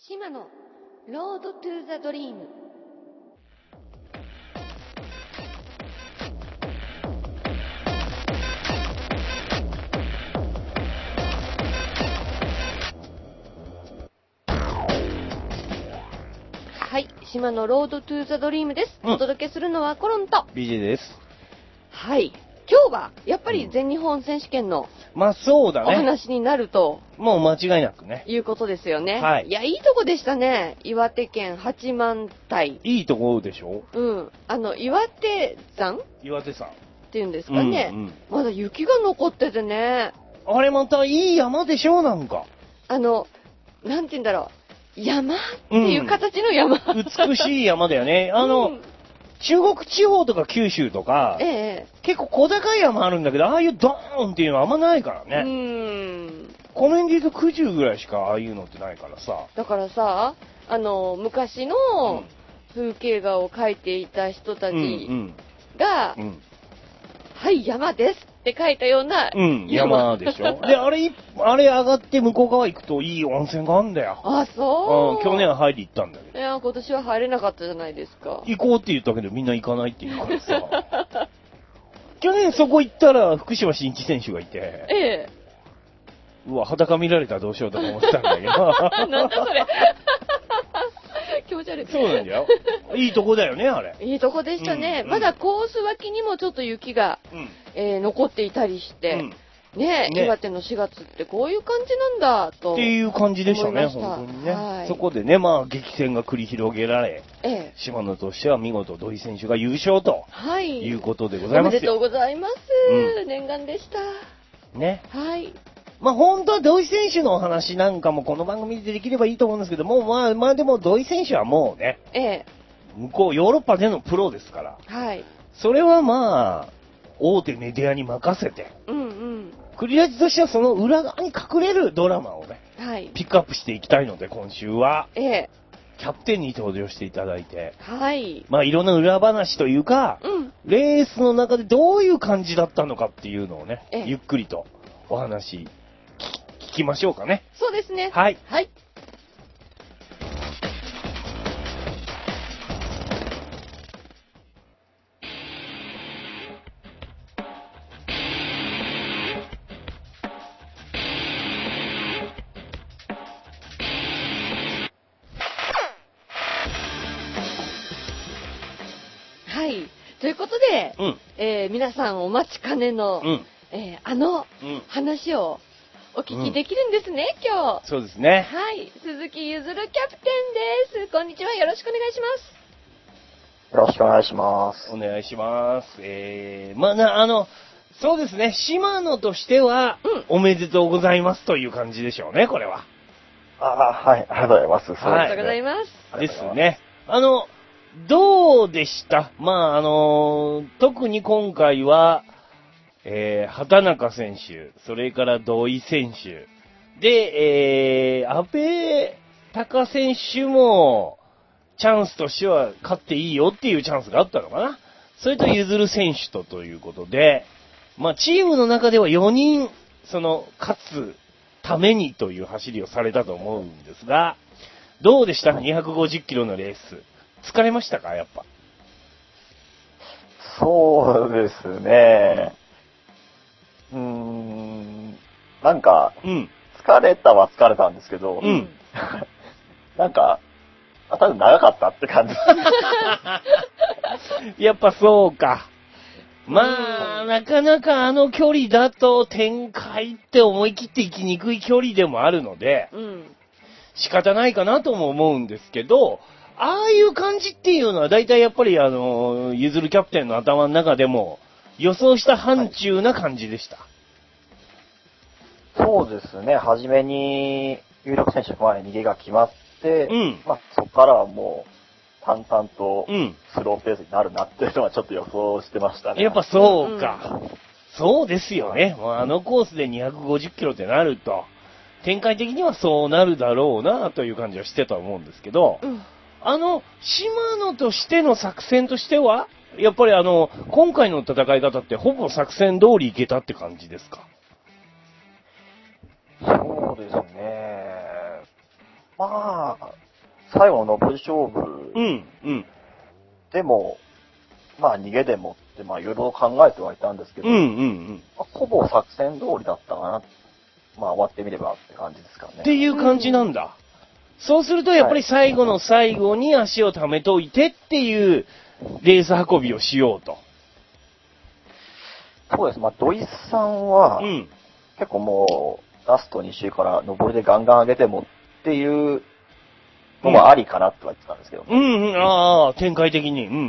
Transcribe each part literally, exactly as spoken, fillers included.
島のロードトゥーザドリーム。はい、島のロードトゥーザドリームです。 うんお届けするのはコロンと。 ビージェー です。 はい、今日はやっぱり全日本選手権のまあそうだおね。 話になるともう間違いなくね。 いうことですよね。 はい。 いや、いいとこでしたね。岩手県八幡平。 いいところでしょ？ うん。あの、岩手山っ岩手山。 ていうんですかね。 うんうん、 まだ雪が残っててね。 あれまたいい山でしょなんか。 あの、なんて言うんだろう。山っていう形の山。 うん、美しい山だよね。あの、うん、中国地方とか九州とか、 ええ、 結構小高い山あるんだけど、ああいうドーンっていうのはあんまないからね。 うーん。 この辺で言うと九十ぐらいしかああいうのってないからさ。 だからさ、あの、昔の風景画を描いていた人たちが、うんうん、はい、山ですって書いたような山。うん、山でしょ。で、あれ、あれ上がって向こう側行くといい温泉があるんだよ。 あ、そう。 うん、去年は入り行ったんだけど。 いや、今年は入れなかったじゃないですか。 行こうって言ったけどみんな行かないって言うからさ。去年そこ行ったら福島新一選手がいて。 ええ。 うわ、裸見られたらどうしようとか思ってたんだけど。 なんだそれ。気持ち悪い。 そうなんだよ。いいとこだよね、あれ。 いいとこでしたね。うんうん、まだコース脇にもちょっと雪が、うんえー、残っていたりして、うん、ねえ、ね、岩手のしがつってこういう感じなんだと。 っていう感じでしたね、本当にね。はい、そこでね、まあ、激戦が繰り広げられ、ええ、島野としては見事土井選手が優勝と、はい、いうことでございますよ。 おめでとうございます。うん、念願でした。 ね。 はい。 まあ本当は土井選手のお話なんかもこの番組でできればいいと思うんですけども、まあまあでも土井選手はもうね、ええ、向こうヨーロッパでのプロですから、はい。それはまあ、大手メディアに任せて、うんうん。クリラジとしてはその裏側に隠れるドラマをね、はい。ピックアップしていきたいので今週は、ええ。キャプテンに登場していただいて、はい。まあいろんな裏話というか、うん。レースの中でどういう感じだったのかっていうのをね、ええ、ゆっくりとお話聞きましょうかね。 そうですね。 はい。 はい。はい。ということで、うんえー、皆さんお待ちかねの、うんえー、あの話を、うんお聞きできるんですね、うん、今日。 そうですね。 はい。鈴木ゆずるキャプテンです。こんにちは。よろしくお願いします。 よろしくお願いします。 お願いします。えー、まあな、あの、そうですね。島野としては、うん、おめでとうございますという感じでしょうね、これは。 ああ、はい。ありがとうございます。そうですね、 ありがとうございます。 ですね。あの、どうでした？まあ、あの、特に今回は、えー、畑中選手、それから土井選手、で、えー、安倍隆選手も、チャンスとしては勝っていいよっていうチャンスがあったのかな。それとゆずる選手とということで、まあ、チームの中ではよにん、その、勝つためにという走りをされたと思うんですが、どうでした？ にひゃくごじゅっキロのレース。疲れましたか？やっぱ。 そうですね。うーん、なんか、うん、疲れたは疲れたんですけど、うん、なんか、あ、ただ長かったって感じ。 やっぱそうか。まあ、なかなかあの距離だと展開って思い切って行きにくい距離でもあるので、うん、仕方ないかなとも思うんですけど、ああいう感じっていうのは大体やっぱりあの、ゆずるキャプテンの頭の中でも予想した範疇な感じでした。はいそうですね。はじめに有力選手の前に逃げが決まって、うん、まあそこからはもう淡々とスローペースになるなっていうのはちょっと予想してましたね。 やっぱそうか。うん、そうですよね。もうあのコースでにひゃくごじゅっキロってなると、展開的にはそうなるだろうなという感じはしてたと思うんですけど、うん、あの、島野としての作戦としては、やっぱりあの、今回の戦い方ってほぼ作戦通りいけたって感じですか？ そうですね。 まあ、最後の上り勝負。 うん、うん。 でも、まあ逃げでもって、まあいろいろ考えてはいたんですけど、 うん、うん、うん。 まあ、ほぼ作戦通りだったかな。まあ終わってみればって感じですかね。 っていう感じなんだ。うん、そうするとやっぱり最後の最後に足を溜めといてっていうレース運びをしようと。 そうです。まあ土井さんは、うん、結構もうラストに周から上りでガンガン上げてもっていうのもありかなとは言ってたんですけど、ね、 うん、うん、ああ、展開的に。うん、うん。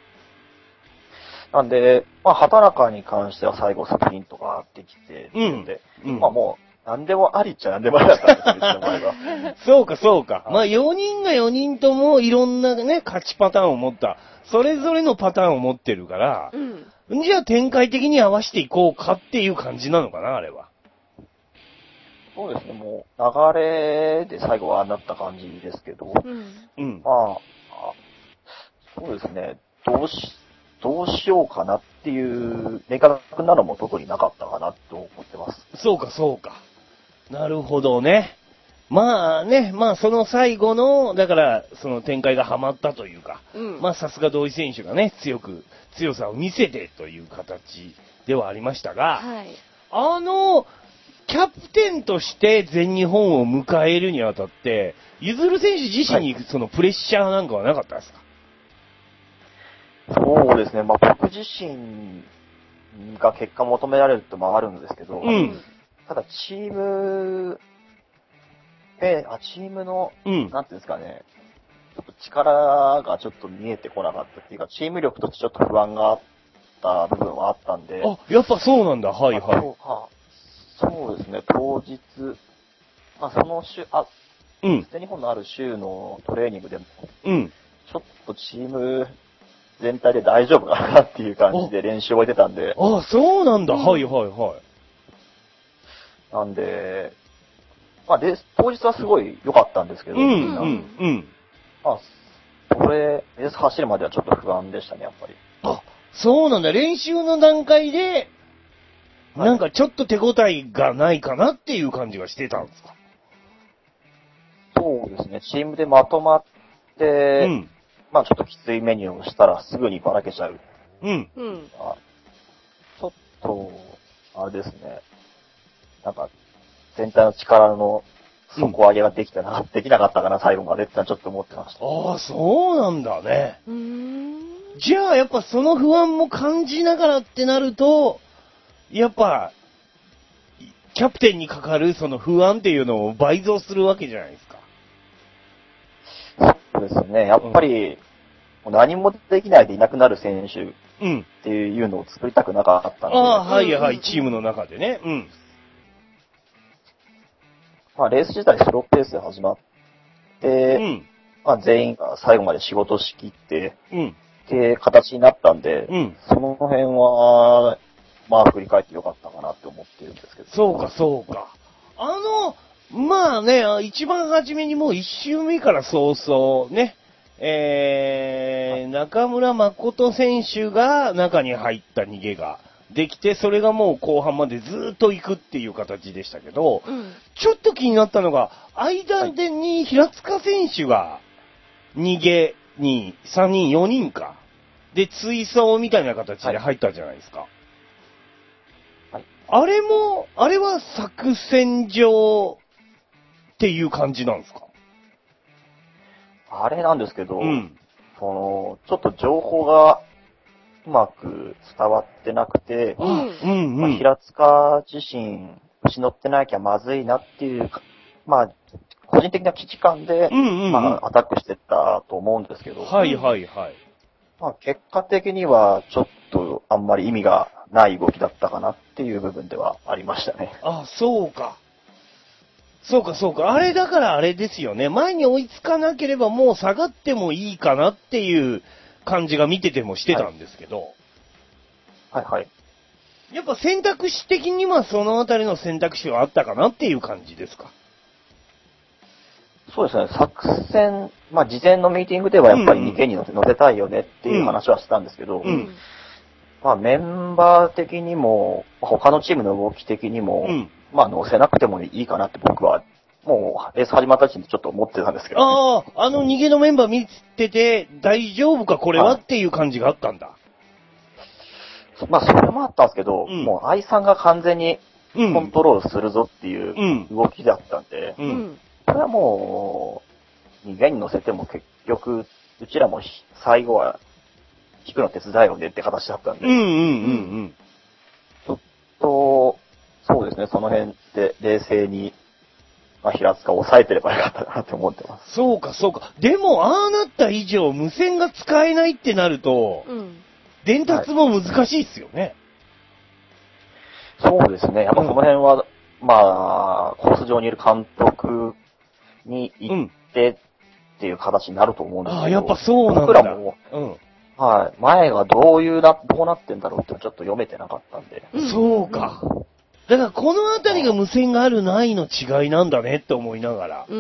なんで、まあ、畑中に関しては最後スプリントができて、うん、で、うん、まあもう、なんでもありっちゃなんでもありだったんですよ、うちの場合は。 そうか、そうか。まあ、よにんがよにんともいろんなね、勝ちパターンを持った、それぞれのパターンを持ってるから、うん、じゃあ展開的に合わせていこうかっていう感じなのかな、あれは。 そうですね、もう、流れで最後はああなった感じですけど、うん、まあ、そうですね、どうし、どうしようかなっていう明確なのも特になかったかなと思ってます。 そうか、そうか。なるほどね。まあね、まあその最後の、だからその展開がハマったというか、うん、まあさすが土井選手がね、強く、強さを見せてという形ではありましたが、はい、あの、キャプテンとして全日本を迎えるにあたって、ゆずる選手自身にそのプレッシャーなんかはなかったですか？ そうですね、まあ僕自身が結果求められるってもあるんですけど、うん、ただチーム、え、あ、チームの、うん、なんていうんですかね、ちょっと力がちょっと見えてこなかったっていうか、チーム力としてちょっと不安があった部分はあったんで。 あ、やっぱそうなんだ、はいはい。 そうか。そうですね、当日、まあその週、あ、うん。全日本のある週のトレーニングでも、うん。ちょっとチーム全体で大丈夫かなっていう感じで練習を終えてたんで。 あ、そうなんだ、うん、はいはいはい。 なんで、まあレース、当日はすごい良かったんですけど、うん、みんな。うん、うん。まあ、それ、レース走るまではちょっと不安でしたね、やっぱり。 あ、そうなんだ、練習の段階で、なんかちょっと手応えがないかなっていう感じがしてたんですか？ そうですね。チームでまとまって、うん、まあちょっときついメニューをしたらすぐにばらけちゃう。うん。あちょっと、あれですね。なんか、全体の力の底上げができたな、うん、できなかったかな、最後までってのはちょっと思ってました。 ああ、そうなんだね。うーん。じゃあやっぱその不安も感じながらってなると、やっぱ、キャプテンにかかるその不安っていうのを倍増するわけじゃないですか。 そうですね。やっぱり、うん、何もできないでいなくなる選手っていうのを作りたくなかったんで。 ああ、はいはい、チームの中でね。うん。 まあ、レース自体スローペースで始まって、うん、まあ、全員が最後まで仕事しきって、うん、って形になったんで、うん、その辺は、まあ、振り返ってよかったかなって思ってるんですけど。 そうか、そうか。あの、まあね、一番初めにもう一周目から早々ね、えー、中村誠選手が中に入った逃げができて、それがもう後半までずっと行くっていう形でしたけど、うん、ちょっと気になったのが、間でに平塚選手が逃げにさんにん、よにんか。で、追走みたいな形で入ったじゃないですか。はいあれも、あれは作戦上っていう感じなんですか？ あれなんですけど、うん、その、ちょっと情報がうまく伝わってなくて、うんうんまあ、平塚自身、牛乗ってなきゃまずいなっていう、まあ、個人的な危機感で、うんうんうんまあ、アタックしてたと思うんですけど、 はいはいはい。 まあ、結果的にはちょっとあんまり意味がない動きだったかなっていう部分ではありましたね。 あ、そうか。そうかそうか。あれだからあれですよね。前に追いつかなければもう下がってもいいかなっていう感じが見ててもしてたんですけど。 はい、はい、はい。 やっぱ選択肢的にはそのあたりの選択肢はあったかなっていう感じですか？ そうですね。作戦、まあ事前のミーティングではやっぱりにけんに乗せ、乗せたいよねっていう話はしてたんですけど、うんうんまあメンバー的にも、他のチームの動き的にも、うん、まあ乗せなくてもいいかなって僕はもう、レース始まった時にちょっと思ってたんですけど、 ね。ああ、あの逃げのメンバー見てて、大丈夫かこれはっていう感じがあったんだ。 まあ、それもあったんですけど、うん、もう、愛さんが完全にコントロールするぞっていう動きだったんで、うんうん、これはもう、逃げに乗せても結局、うちらも最後は、引くの手伝いをねって形だったんで、 うんうんうんうん、 ちょっと、そうですね、その辺で冷静に、まあ、平塚を抑えてればよかったかなって思ってます。 そうか、そうか。でも、ああなった以上、無線が使えないってなると、うん、伝達も難しいっすよね、 はい。そうですね。やっぱその辺は、うん、まあ、コース上にいる監督に行ってっていう形になると思うんですけど、 ああ、やっぱそうなんだ。 僕らも、うん、はい。前がどういうな、どうなってんだろうってちょっと読めてなかったんで。 そうか。だからこのあたりが無線があるないの違いなんだねって思いながら、うん、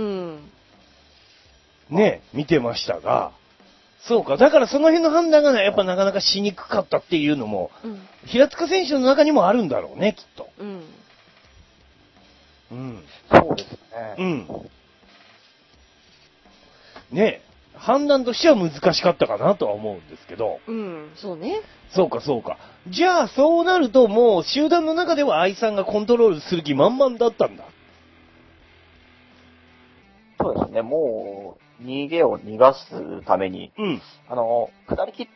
ね、見てましたが、そうか、だからその辺の判断がね、やっぱなかなかしにくかったっていうのも、うん、平塚選手の中にもあるんだろうね、きっと。うん。 うん。そうですね。 うん。ね、判断としては難しかったかなとは思うんですけど。 うん、そうね。 そうか、そうか。じゃあ、そうなると、もう、集団の中では愛さんがコントロールする気満々だったんだ。 そうですね、もう、逃げを逃がすために、うん、あの、下り切って、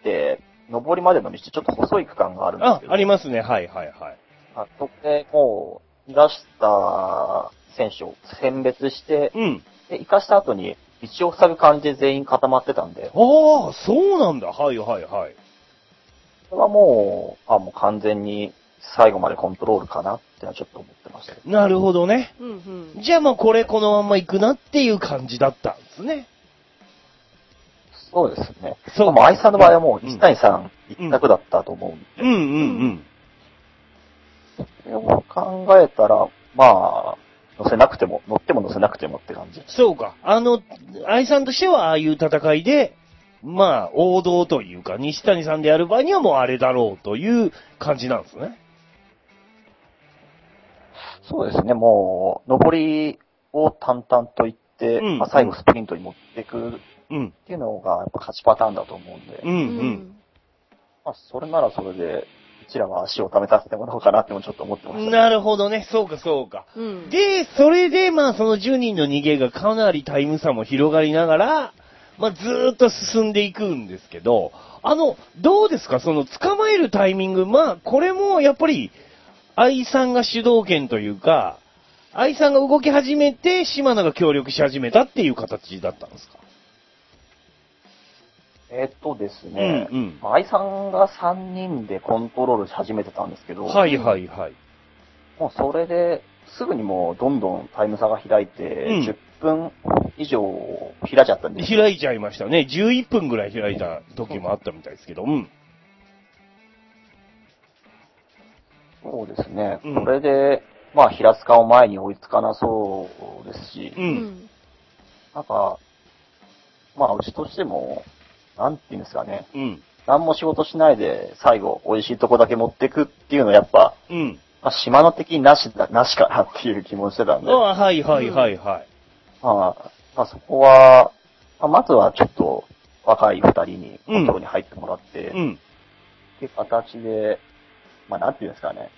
上りまでの道、ちょっと細い区間があるんですけど。 あ、ありますね、はいはいはい。 あそこでもう、逃がした選手を選別して、うん、で、生かした後に、道を塞ぐ感じで全員固まってたんで。 ああ、そうなんだ。はいはいはい。 それはもう、あもう完全に最後までコントロールかなってのはちょっと思ってましたけど。 なるほどね。うんうん、じゃあまあこれこのまま行くなっていう感じだったんですね。 そうですね。そう。もう愛さんの場合はもう一対三一択だったと思うんで。 うんうんうん。 それを考えたら、まあ、乗せなくても、乗っても乗せなくてもって感じ。 そうか。あの、愛さんとしてはああいう戦いで、まあ、王道というか、西谷さんでやる場合にはもうあれだろうという感じなんですね。 そうですね、もう、上りを淡々と言って、うん、まあ、最後スプリントに持っていくっていうのが、やっぱ勝ちパターンだと思うんで。うんうん。まあ、それならそれで、うちらは足を溜めさせてもらおうかなってもちょっと思ってました、ね。 なるほどね。そうかそうか。うん、で、それで、まあ、そのじゅうにんの逃げがかなりタイム差も広がりながら、まあ、ずーっと進んでいくんですけど、あの、どうですかその、捕まえるタイミング、まあ、これも、やっぱり、愛さんが主導権というか、愛さんが動き始めて、島野が協力し始めたっていう形だったんですか？ えっとですね、うんうん、愛さんがさんにんでコントロールし始めてたんですけど、 はいはいはい。 もうそれで、すぐにもうどんどんタイム差が開いて、うん、じゅっぷん以上開いちゃったんですよ。 開いちゃいましたね。じゅういっぷんぐらい開いた時もあったみたいですけど、うん。 そうですね。うん、これで、まあ平塚を前に追いつかなそうですし、うん、なんか、まあうちとしても、なんていうんですかね。うん。何も仕事しないで、最後、美味しいとこだけ持ってくっていうのはやっぱ、うん。まあ、島の的になしだ、なしかなっていう気もしてたんで。 ああ、はいはいはいはい。 うん、まあ、まあそこは、まあ、まずはちょっと、若い二人にコントロールに入ってもらって、うん。っていう形で、まあなんていうんですかね。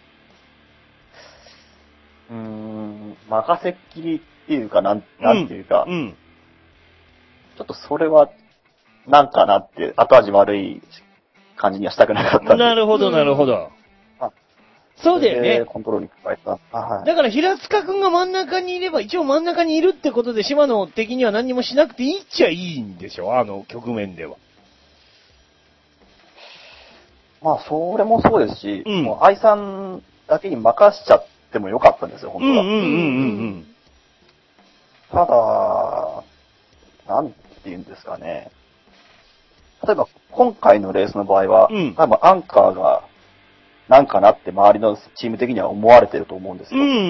うーん、任せっきりっていうか、なん、なんていうか、うん。うん、ちょっとそれは、なんかなって、後味悪い感じにはしたくなかったんで。 なるほど、なるほど。うん、そうだよね。 コントロールに加えた。 はい、だから平塚くんが真ん中にいれば、一応真ん中にいるってことで、島野的には何もしなくていいっちゃいいんでしょ、あの局面では。 まあ、それもそうですし、うん、もう愛さんだけに任しちゃってもよかったんですよ、本当は。うんうんうんうん。ただ、なんていうんですかね。例えば、今回のレースの場合は、うん、多分アンカーが、なんかなって周りのチーム的には思われてると思うんですよ。うんうんうん、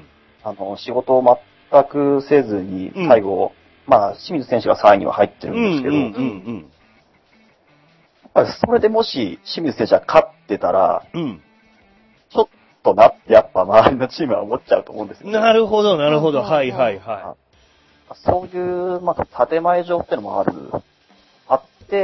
あの、仕事を全くせずに、最後、うん、まあ、清水選手がさんいには入ってるんですけど、うんうんうんうん、やっぱりそれでもし清水選手が勝ってたら、うん、ちょっとなってやっぱ周りのチームは思っちゃうと思うんですよ、ね。 なるほど、なるほど。はいはいはい。 そういう、まあ、建前上ってのもある、あって、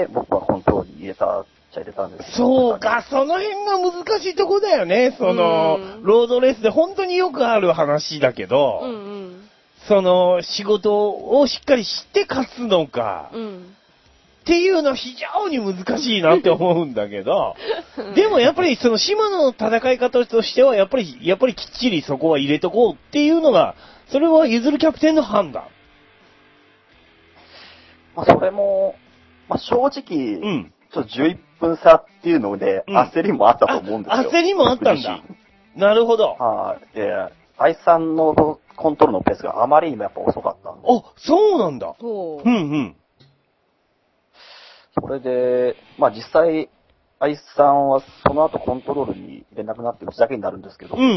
僕はコントロールに入れたっちゃ入れたんですけど。 そうか、その辺が難しいとこだよね。その、ロードレースで本当によくある話だけど、うんうん、その、仕事をしっかり知って勝つのか、うん、っていうのは非常に難しいなって思うんだけど、でもやっぱりその島野の戦い方としては、やっぱり、やっぱりきっちりそこは入れとこうっていうのが、それはゆずるキャプテンの判断。 まあ、それも、まあ、正直、うん、ちょっとじゅういっぷん差っていうので、うん、焦りもあったと思うんですよ。 焦りもあったんだ。なるほど。 はい、で、愛さんのコントロールのペースがあまりにもやっぱ遅かったんで。 あ、そうなんだ。うんうん。 それで、まあ実際、愛さんはその後コントロールに入れなくなってうちだけになるんですけど、 うんうんうん。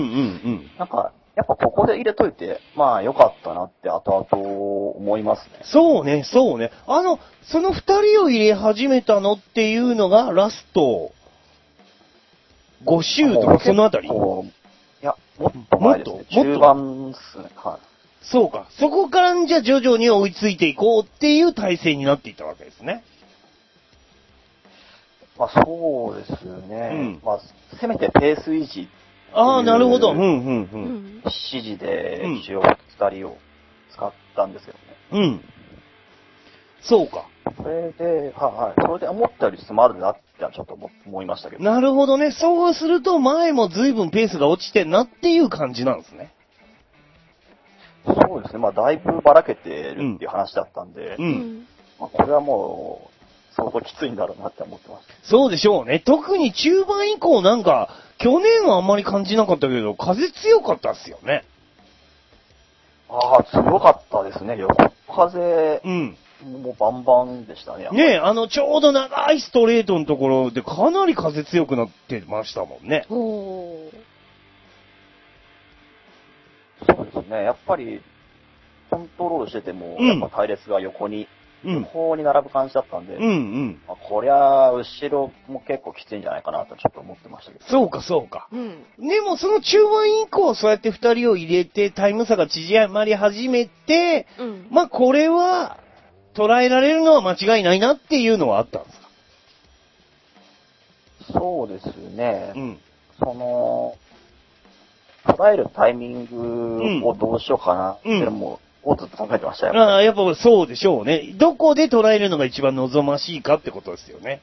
なんか、やっぱここで入れといて、まあ良かったなって後々思いますね。 そうね、そうね。あの、その二人を入れ始めたのっていうのがラストご周とかそのあたり？ いや、もっと前ですね。中盤ですね。はい。 そうか。そこからじゃあ徐々に追いついていこうっていう体制になっていったわけですね。 まあそうですね。うん、まあ、せめてペース維持。 ああ、なるほど。うんうんうん。 指示で一応二人を使ったんですよね。 うん。そうか。 それで、はいはい。それで思ったよりスマートだってちょっと思いましたけど。 なるほどね。そうすると前も随分ペースが落ちてんなっていう感じなんですね。 そうですね。まあだいぶばらけてるっていう話だったんで、うん。うん、まあ、これはもう、相当きついんだろうなって思ってました。 そうでしょうね。特に中盤以降なんか、去年はあんまり感じなかったけど、風強かったっすよね。 ああ、強かったですね。横風、うん。もうバンバンでしたね。 ねえ、あの、ちょうど長いストレートのところでかなり風強くなってましたもんね。 おー。そうですね。やっぱり、コントロールしてても、うん、やっぱ隊列が横に、横に並ぶ感じだったんで、うんうん。まあ、こりゃ、後ろも結構きついんじゃないかなとちょっと思ってましたけど。 そうか、そうか。うん。でも、その中盤以降、そうやって二人を入れて、タイム差が縮まり始めて、うん、まあ、これは、捉えられるのは間違いないなっていうのはあったんですか？ そうですね。うん。その、捉えるタイミングをどうしようかなっていうのも、をずっと考えてましたよ。 ああ、やっぱそうでしょうね。どこで捉えるのが一番望ましいかってことですよね。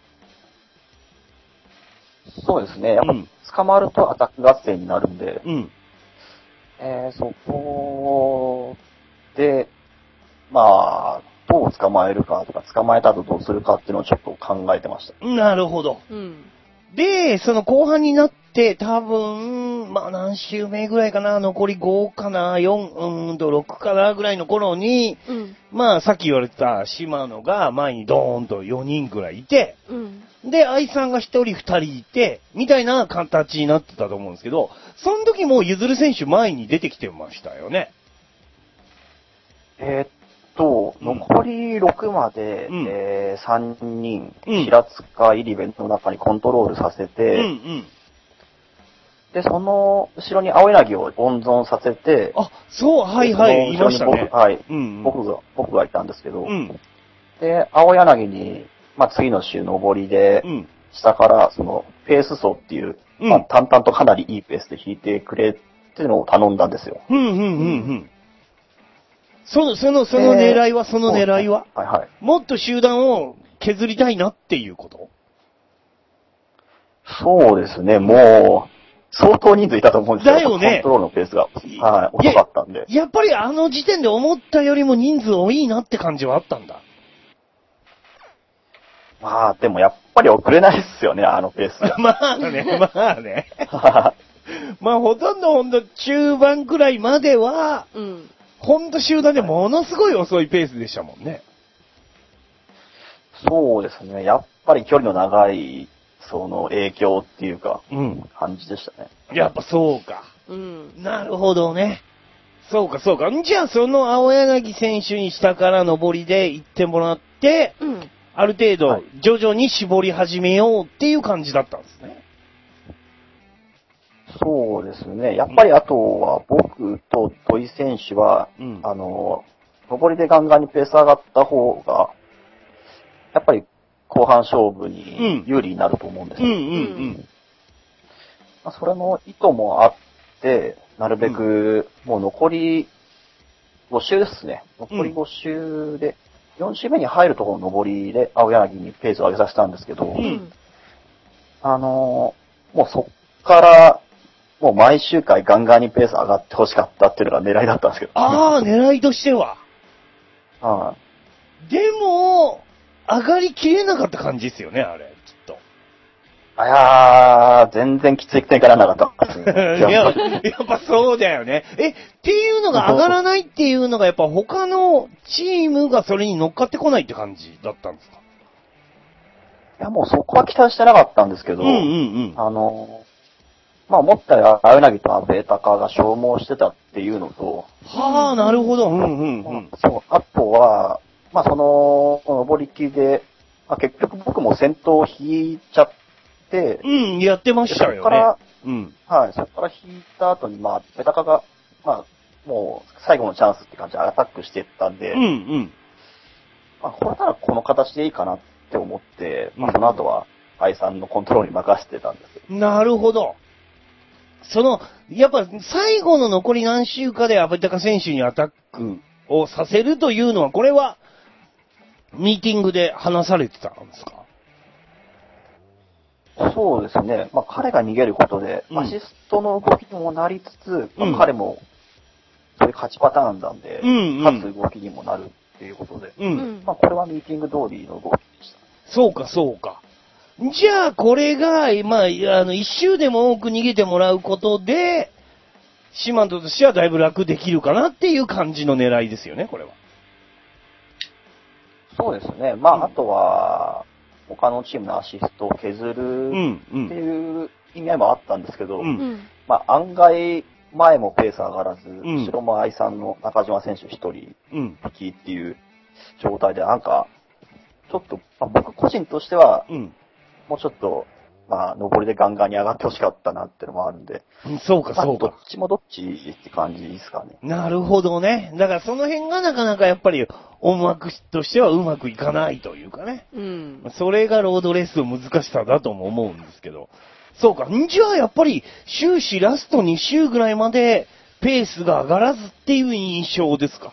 そうですね。やっぱ、捕まるとアタック合戦になるんで、うん。えー、そこで、まあ、どう捕まえるかとか、捕まえた後どうするかっていうのをちょっと考えてました。 なるほど。うん。で、その後半になって、多分、まあ何周目ぐらいかな、残りごかな、よん、うーんとろくかなぐらいの頃に、うん、まあさっき言われた島野が前にドーンとよにんぐらいいて、うん、で、愛さんがひとりふたりいて、みたいな形になってたと思うんですけど、その時もゆずる選手前に出てきてましたよね。 えーと、残りろくまで、うん、えー、さんにん、うん、平塚入り弁の中にコントロールさせて、うんうん、で、その後ろに青柳を温存させて、 あ、そう、はいはい、いましたね。 はい、うんうん、僕が、僕がいたんですけど、うん、で、青柳に、まあ、次の週上りで、うん、下から、その、ペース走っていう、うん、まあ、淡々とかなりいいペースで引いてくれっていうのを頼んだんですよ。 うんうんうんうん。その、その、その狙いは、その狙いは、 はいはい。 もっと集団を削りたいなっていうこと？ そうですね、もう、相当人数いたと思うんですよ。 だよね。 コントロールのペースが、はい、遅かったんで。 やっぱりあの時点で思ったよりも人数多いなって感じはあったんだ。 まあ、でもやっぱり遅れないっすよね、あのペースが。 まあね、まあね。まあ、ほとんどほんと中盤くらいまでは、うん。ほんと集団でものすごい遅いペースでしたもんね。 そうですね。やっぱり距離の長い、その影響っていうか、うん、感じでしたね。 やっぱそうか。うん。なるほどね。そうかそうか。じゃあその青柳選手に下から上りで行ってもらって、うん、ある程度徐々に絞り始めようっていう感じだったんですね。 そうですね。やっぱりあとは僕と土井選手は、うん、あの、上りでガンガンにペース上がった方が、やっぱり後半勝負に有利になると思うんですよ。うんうんうんまあ、それの意図もあって、なるべくもう残りご周ですね。残りご周で、よん周目に入るところの上りで青柳にペースを上げさせたんですけど、うん、あのー、もうそっから、もう毎周回ガンガンにペース上がってほしかったっていうのが狙いだったんですけど。 ああ、狙いとしては。 はい。 でも、上がりきれなかった感じですよね、あれ、きっと。 あやー、全然きつい展開にならなかったですね。 いや、やっぱそうだよね。え、っていうのが上がらないっていうのが、やっぱ他のチームがそれに乗っかってこないって感じだったんですか？ いや、もうそこは期待してなかったんですけど、うんうんうん、あの、まあ思ったより青柳と阿部高が消耗してたっていうのと、 はあ、なるほど。うんうんうん。 そう、あとは、まあその、上りきで、まあ、結局僕も先頭を引いちゃって、 うん、やってましたよね。 そこから、うん。はい、そこから引いた後に、まあ、ペタカが、まあ、もう最後のチャンスって感じでアタックしていったんで、うんうん。まあ、これならこの形でいいかなって思って、まあその後は、愛さんのコントロールに任せてたんですけど。 なるほど。その、やっぱ最後の残り何周かで阿部高選手にアタックをさせるというのは、これは、ミーティングで話されてたんですか？ そうですね。まあ彼が逃げることで、アシストの動きにもなりつつ、うん、まあ、彼も、そういう勝ちパターンなんで、うんうん、勝つ動きにもなるっていうことで、うん、まあこれはミーティング通りの動きでした。 そうか、そうか。じゃあ、これが、まあ、あの、一周でも多く逃げてもらうことで、シマントとしてはだいぶ楽できるかなっていう感じの狙いですよね、これは。 そうですね。まあ、うん、あとは、他のチームのアシストを削るっていう意味合いもあったんですけど、うんうん、まあ、案外、前もペース上がらず、うん、後ろも愛さんの中島選手一人、引きっていう状態で、なんか、ちょっと、まあ、僕個人としては、うんもうちょっと、まあ、上りでガンガンに上がってほしかったなっていうのもあるんで。 そうか、そうか。 どっちもどっちって感じですかね。 なるほどね。だからその辺がなかなかやっぱり、音楽としてはうまくいかないというかね。うん。それがロードレースの難しさだとも思うんですけど。そうか。んじゃあやっぱり、終始ラストに周ぐらいまで、ペースが上がらずっていう印象ですか？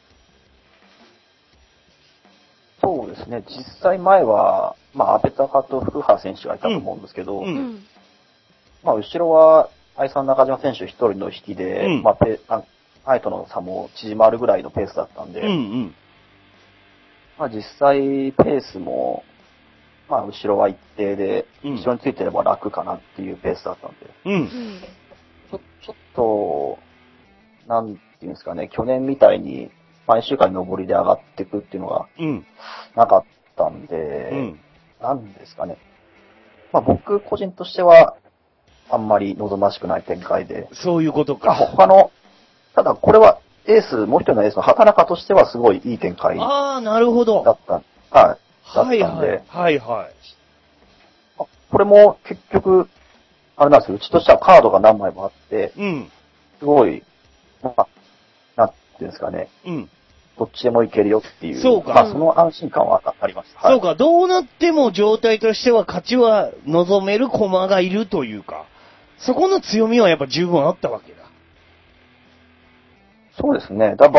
そうですね。実際前は、まあ、阿部高と福原選手がいたと思うんですけど、うんうん、まあ、後ろは、愛さん中島選手一人の引きで、うん、まあ、ペ愛との差も縮まるぐらいのペースだったんで、うんうん、まあ、実際ペースも、まあ、後ろは一定で、後ろについてれば楽かなっていうペースだったんで、うん、ちょ、ちょっと、なんていうんですかね、去年みたいに、毎週間上りで上がっていくっていうのがなかったんで、うん、なんですかね。まあ僕個人としてはあんまり望ましくない展開で。 そういうことか。 他の、ただこれはエース、もう一人のエースの畑中としてはすごいいい展開だった。 ああ、なるほど。 はい。だったんで。はいはい。 はいはい。 これも結局、あれなんですよ。うちとしてはカードが何枚もあって、うん、すごい、まあ、なんていうんですかね。うんどっちでもいけるよっていう。そうか。まあ、その安心感はありました。 はい、そうか。どうなっても状態としては勝ちは望める駒がいるというか、そこの強みはやっぱ十分あったわけだ。 そうですね。だから、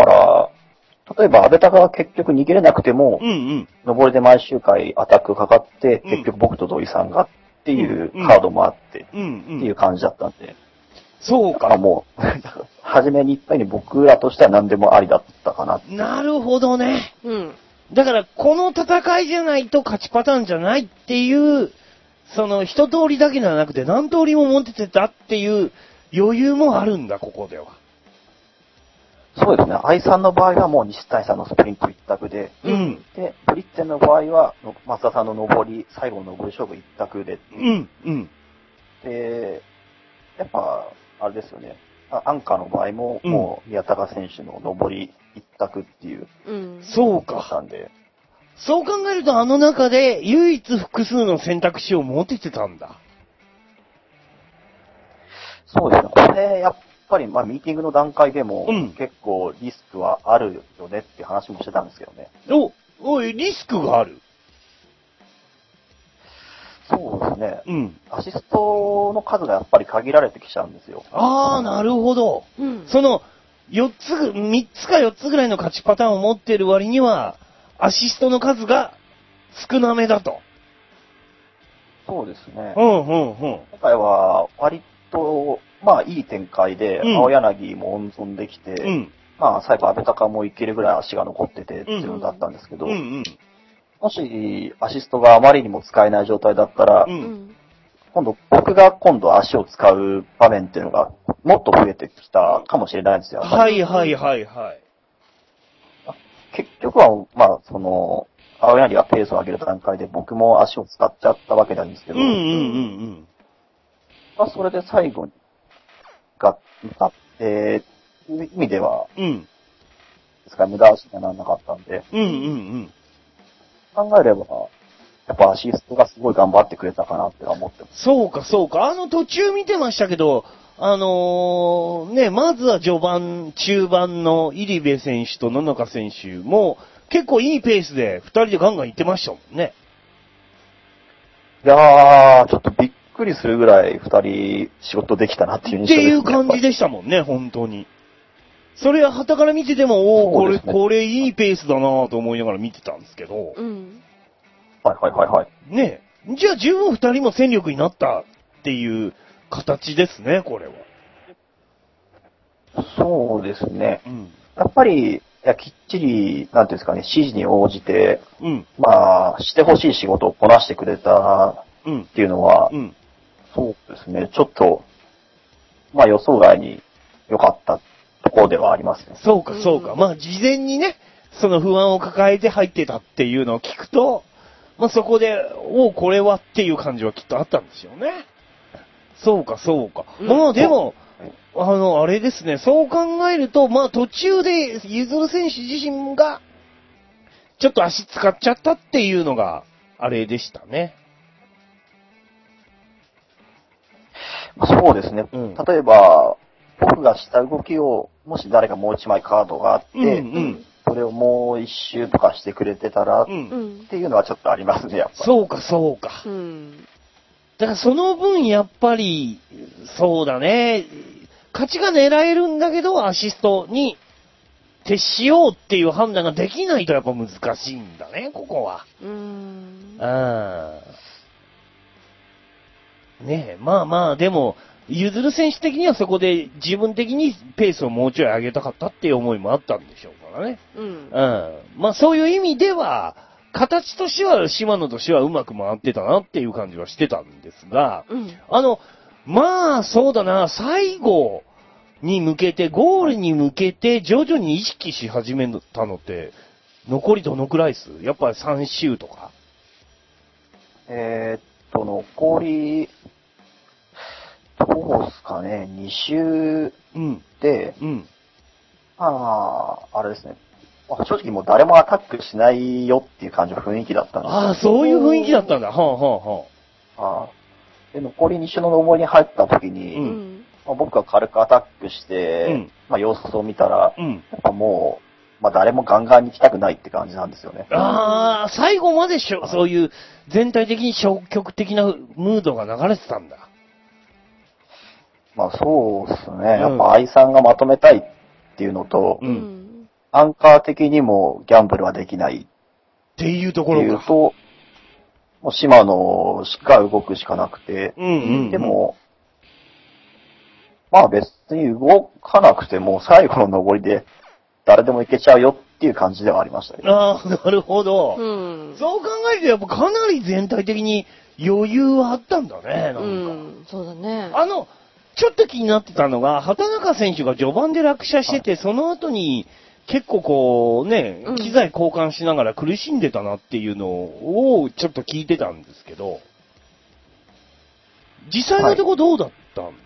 例えば安倍高が結局逃げれなくても、うんうん、上りで毎週回アタックかかって、うん、結局僕と土井さんがっていうカードもあって、うんうん、っていう感じだったんで。 そうか。 だからもう、初めに言ったように僕らとしては何でもありだったかな。 なるほどね。うん。だから、この戦いじゃないと勝ちパターンじゃないっていう、その一通りだけではなくて何通りも持っててたっていう余裕もあるんだ、ここでは。 そうですね。愛さんの場合はもう西谷さんのスプリント一択で、うん。で、ブリッツェンの場合は、松田さんの上り、最後の上り勝負一択で。うん、うん。で、やっぱ、あれですよね。アンカーの場合も、うん、もう宮高選手の上り一択っていう。 うん。そうか。そう考えるとあの中で唯一複数の選択肢を持ててたんだ。 そうですね。これ、やっぱり、まあ、ミーティングの段階でも、うん、結構リスクはあるよねっていう話もしてたんですけどね。 お、おい、リスクがある？ そうですね。うん。アシストの数がやっぱり限られてきちゃうんですよ。 ああ、なるほど。うん、その、よっつ、みっつかよっつぐらいの勝ちパターンを持っている割には、アシストの数が少なめだと。 そうですね。 うん、うん、うん。 今回は、割と、まあ、いい展開で、うん、青柳も温存できて、うん、まあ、最後、安倍高もいけるぐらい足が残っててっていうのだったんですけど、うんうん、もし、アシストがあまりにも使えない状態だったら、うん、今度、僕が今度足を使う場面っていうのが、もっと増えてきたかもしれないんですよ。 はいはいはいはい。 結局は、まあ、その、青柳がペースを上げる段階で僕も足を使っちゃったわけなんですけど、うんうんうんうん。まあ、それで最後に、が、歌って、いう意味では、うん。ですから無駄足にはならなかったんで、うんうんうん。考えれば、やっぱアシストがすごい頑張ってくれたかなって思ってます。 そうかそうか。あの途中見てましたけど、あのー、ね、まずは序盤、中盤の入部選手と野中選手も結構いいペースで二人でガンガン行ってましたもんね。 いやー、ちょっとびっくりするぐらい二人仕事できたなっていう印象ですね。 っていう感じでしたもんね、本当に。それは旗から見てても、おー、これ、これいいペースだなと思いながら見てたんですけど。うん。 はいはいはいはい。 ねえ。じゃあ十分二人も戦力になったっていう形ですね、これは。 そうですね。うん、やっぱり、いや、きっちり、なんていうんですかね、指示に応じて、うん、まあ、してほしい仕事をこなしてくれたっていうのは、うんうん、そうですね、ちょっと、まあ予想外に良かったところではありますね。 そうかそうか。まあ事前にね、その不安を抱えて入ってたっていうのを聞くと、まあそこで、おう、これはっていう感じはきっとあったんですよね。そうかそうか。うん、まあでも、あの、あれですね、そう考えると、まあ途中で、ゆずる選手自身が、ちょっと足使っちゃったっていうのが、あれでしたね。 そうですね。うん、例えば、僕がした動きを、もし誰かもう一枚カードがあって、うんうん、それをもう一周とかしてくれてたら、うん、っていうのはちょっとありますね、やっぱり。 そうか、そうか。うん、だからその分、やっぱり、そうだね。勝ちが狙えるんだけど、アシストに徹しようっていう判断ができないとやっぱ難しいんだね、ここは。うーん。あー。ねえ、まあまあ、でも、ゆずる選手的にはそこで自分的にペースをもうちょい上げたかったっていう思いもあったんでしょうからね。うん。うん。まあそういう意味では、形としては島野としてはうまく回ってたなっていう感じはしてたんですが、うん、あの、まあそうだな、最後に向けて、ゴールに向けて徐々に意識し始めたのって、残りどのくらいです？やっぱりさん周とか。 えー、っと、残り、どうすかね、に周で、うんうん、ああ、あれですね。正直もう誰もアタックしないよっていう感じの雰囲気だったんですよ。 ああ、そういう雰囲気だったんだ。はあ、はあ、はあ。ああ。で、残りに周の登りに入った時に、うんまあ、僕が軽くアタックして、うん、まあ様子を見たら、うん、やっぱもう、まあ誰もガンガンに行きたくないって感じなんですよね。 ああ、最後までしょ、そういう全体的に消極的なムードが流れてたんだ。 まあそうですね。やっぱ愛さんがまとめたいっていうのと、うん、アンカー的にもギャンブルはできないっていうところか。っていうと、もう島野しか動くしかなくて、うんうんうん、でも、まあ別に動かなくても最後の登りで誰でも行けちゃうよっていう感じではありましたね。 ああ、なるほど、うん。そう考えるとやっぱかなり全体的に余裕はあったんだね、なんか。うん、 そうだね。 あの、ちょっと気になってたのが、畑中選手が序盤で落車してて、はい、その後に結構こうね、機材交換しながら苦しんでたなっていうのをちょっと聞いてたんですけど、実際のとこどうだったん、はい、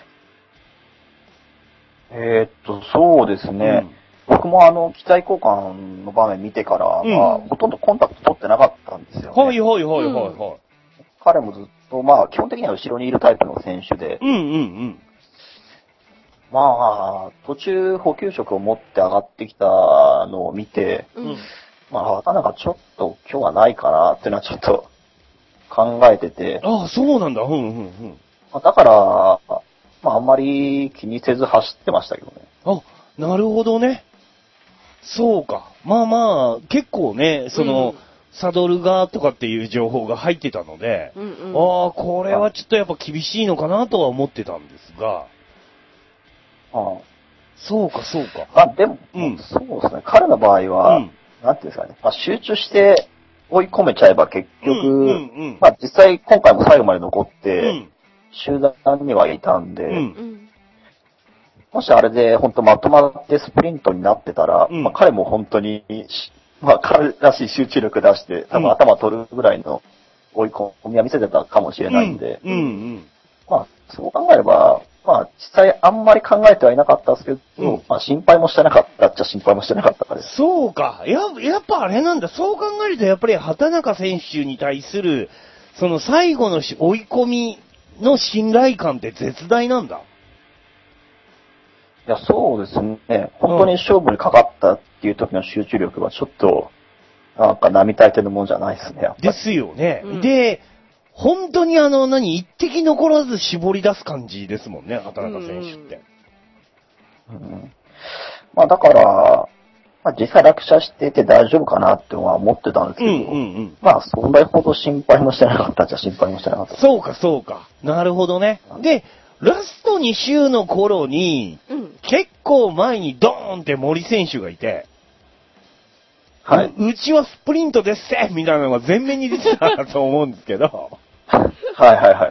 えー、っと、そうですね。うん、僕もあの、機材交換の場面見てからは、うん、ほとんどコンタクト取ってなかったんですよね。 はいはいはいはいはい。 彼もずっと、まあ、基本的には後ろにいるタイプの選手で、うんうんうん。 まあ、途中補給食を持って上がってきたのを見て、うん、まあ、畑中ちょっと今日はないかなっていうのはちょっと考えてて。 ああ、そうなんだ。うんうんうん。 だから、まあ、あんまり気にせず走ってましたけどね。 あ、なるほどね。そうか。まあまあ、結構ね、その、うん、サドルがとかっていう情報が入ってたので、うんうん、ああ、これはちょっとやっぱ厳しいのかなとは思ってたんですが。 ああ、 そうか、そうか。 あ、でも、うん、そうですね。彼の場合は、うん、なんていうんですかね。まあ、集中して追い込めちゃえば結局、うんうんうん、まあ実際今回も最後まで残って、うん、集団にはいたんで、うん、もしあれで本当まとまってスプリントになってたら、うん、まあ彼も本当に、まあ彼らしい集中力出して、多分頭取るぐらいの追い込みは見せてたかもしれないんで、うんうんうん、まあそう考えれば、まあ、実際あんまり考えてはいなかったですけど、うん、まあ心配もしてなかったっちゃ心配もしてなかったからです。 そうか。や、やっぱあれなんだ。そう考えるとやっぱり畑中選手に対する、その最後の追い込みの信頼感って絶大なんだ。 いや、そうですね。本当に勝負にかかったっていう時の集中力はちょっと、なんか並大抵のもんじゃないですね。 ですよね。うん、で、本当にあの、何、一滴残らず絞り出す感じですもんね、畑中選手って。 うんうん、まあだから、まあ実際落車してて大丈夫かなっては思ってたんですけど、うんうんうん、まあそんなほど心配もしてなかったっちゃ心配もしてなかった。 そうかそうか。なるほどね。で、ラストに周の頃に、うん、結構前にドーンって森選手がいて、はい。う, うちはスプリントですせみたいなのが前面に出てたと思うんですけど、 はいはいはい。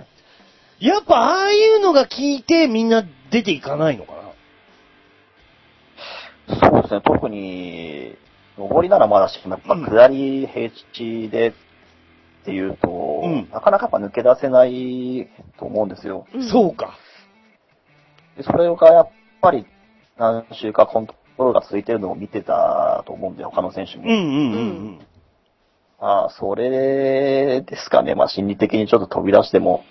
やっぱああいうのが効いてみんな出ていかないのかな。そうですね。特に、上りならまだし、やっぱ下り平地でっていうと、うん、なかなかやっぱ抜け出せないと思うんですよ。 うん、そうか。 でそれがやっぱり何週かコントロールが続いてるのを見てたと思うんで、他の選手も。うんうんうんうん。ああ、それですかね。まあ心理的にちょっと飛び出しても、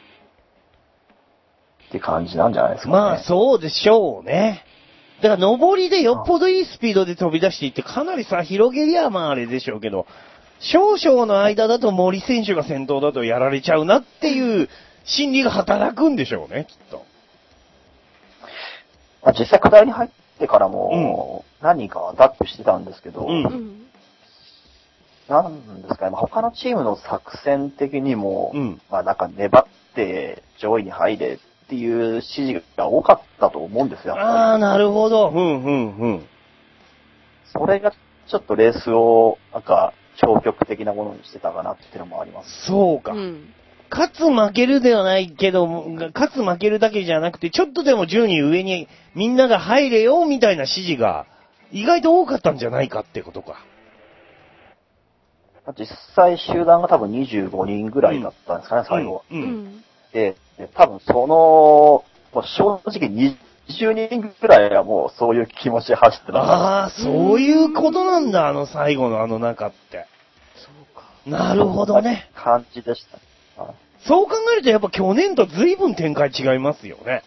って感じなんじゃないですかね。 まあそうでしょうね。だから上りでよっぽどいいスピードで飛び出していってかなりさ、広げりゃまああれでしょうけど、少々の間だと森選手が先頭だとやられちゃうなっていう心理が働くんでしょうね、きっと。 まあ、実際下りに入ってからも、何人かアタックしてたんですけど、うん、なんですかね、まあ、他のチームの作戦的にも、うん、まあなんか粘って上位に入れっていう指示が多かったと思うんですよ。 ああ、なるほど。うんうんうん。 それがちょっとレースをなんか消極的なものにしてたかなっていうのもあります。 そうか。うん、勝つ負けるではないけど、勝つ負けるだけじゃなくて、ちょっとでも順位上にみんなが入れよみたいな指示が意外と多かったんじゃないかってことか。 実際集団が多分にじゅうごにんぐらいだったんですかね、うん、最後、うんうん。で、多分その、もう正直にじゅうにんぐらいはもうそういう気持ちで走ってた。 ああ、そういうことなんだ、あの最後のあの中って。そうか。なるほどね。 感じでした。 そう考えるとやっぱ去年と随分展開違いますよね。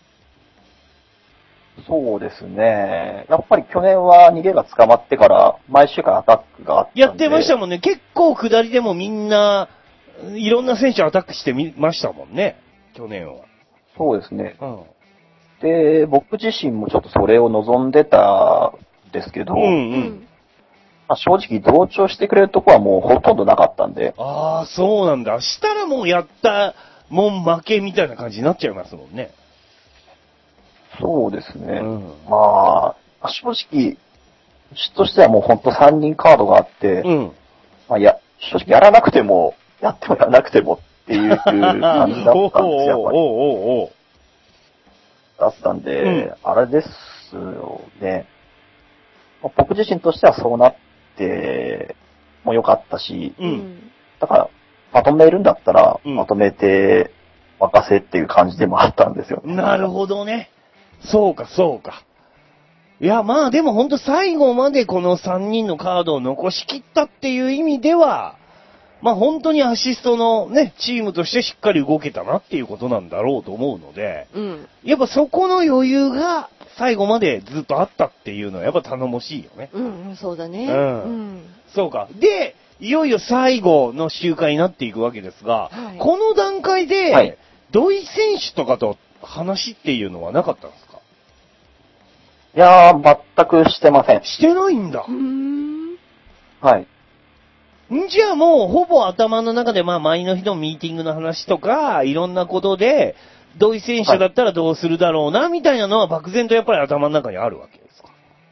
そうですね。やっぱり去年は逃げが捕まってから毎週間アタックがあったんで。 やってましたもんね。結構下りでもみんないろんな選手アタックしてみましたもんね。去年は。 そうですね。うん、で、僕自身もちょっとそれを望んでたんですけど、うんうんまあ、正直同調してくれるとこはもうほとんどなかったんで。 ああ、そうなんだ。したらもうやったもん負けみたいな感じになっちゃいますもんね。 そうですね。うん、まあ、正直、うちとしてはもうほんとさんにんカードがあって、うん、まあ、や、正直やらなくても、やってもやらなくてもっていう感じだったんですよ、やっぱり。だったんで、うん、あれですよね。まあ、僕自身としてはそうなっても良かったし、うん、だから、まとめるんだったら、まとめて任せっていう感じでもあったんですよね。 なるほどね。そうか、そうか。いや、まあでもほんと最後までこのさんにんのカードを残し切ったっていう意味では、 まあ本当にアシストのね、チームとしてしっかり動けたなっていうことなんだろうと思うので、 うん、 やっぱそこの余裕が最後までずっとあったっていうのはやっぱ頼もしいよね。 うん、そうだね。 うん。うん、そうか。で、いよいよ最後の周回になっていくわけですが、はい、この段階で、はい、土井選手とかと話っていうのはなかったんですか？ いやー、全くしてません。 してないんだ。 うーん。 はい。 んじゃあもう、ほぼ頭の中で、まあ、前の日のミーティングの話とか、いろんなことで、土井選手だったらどうするだろうな、みたいなのは漠然とやっぱり頭の中にあるわけですか？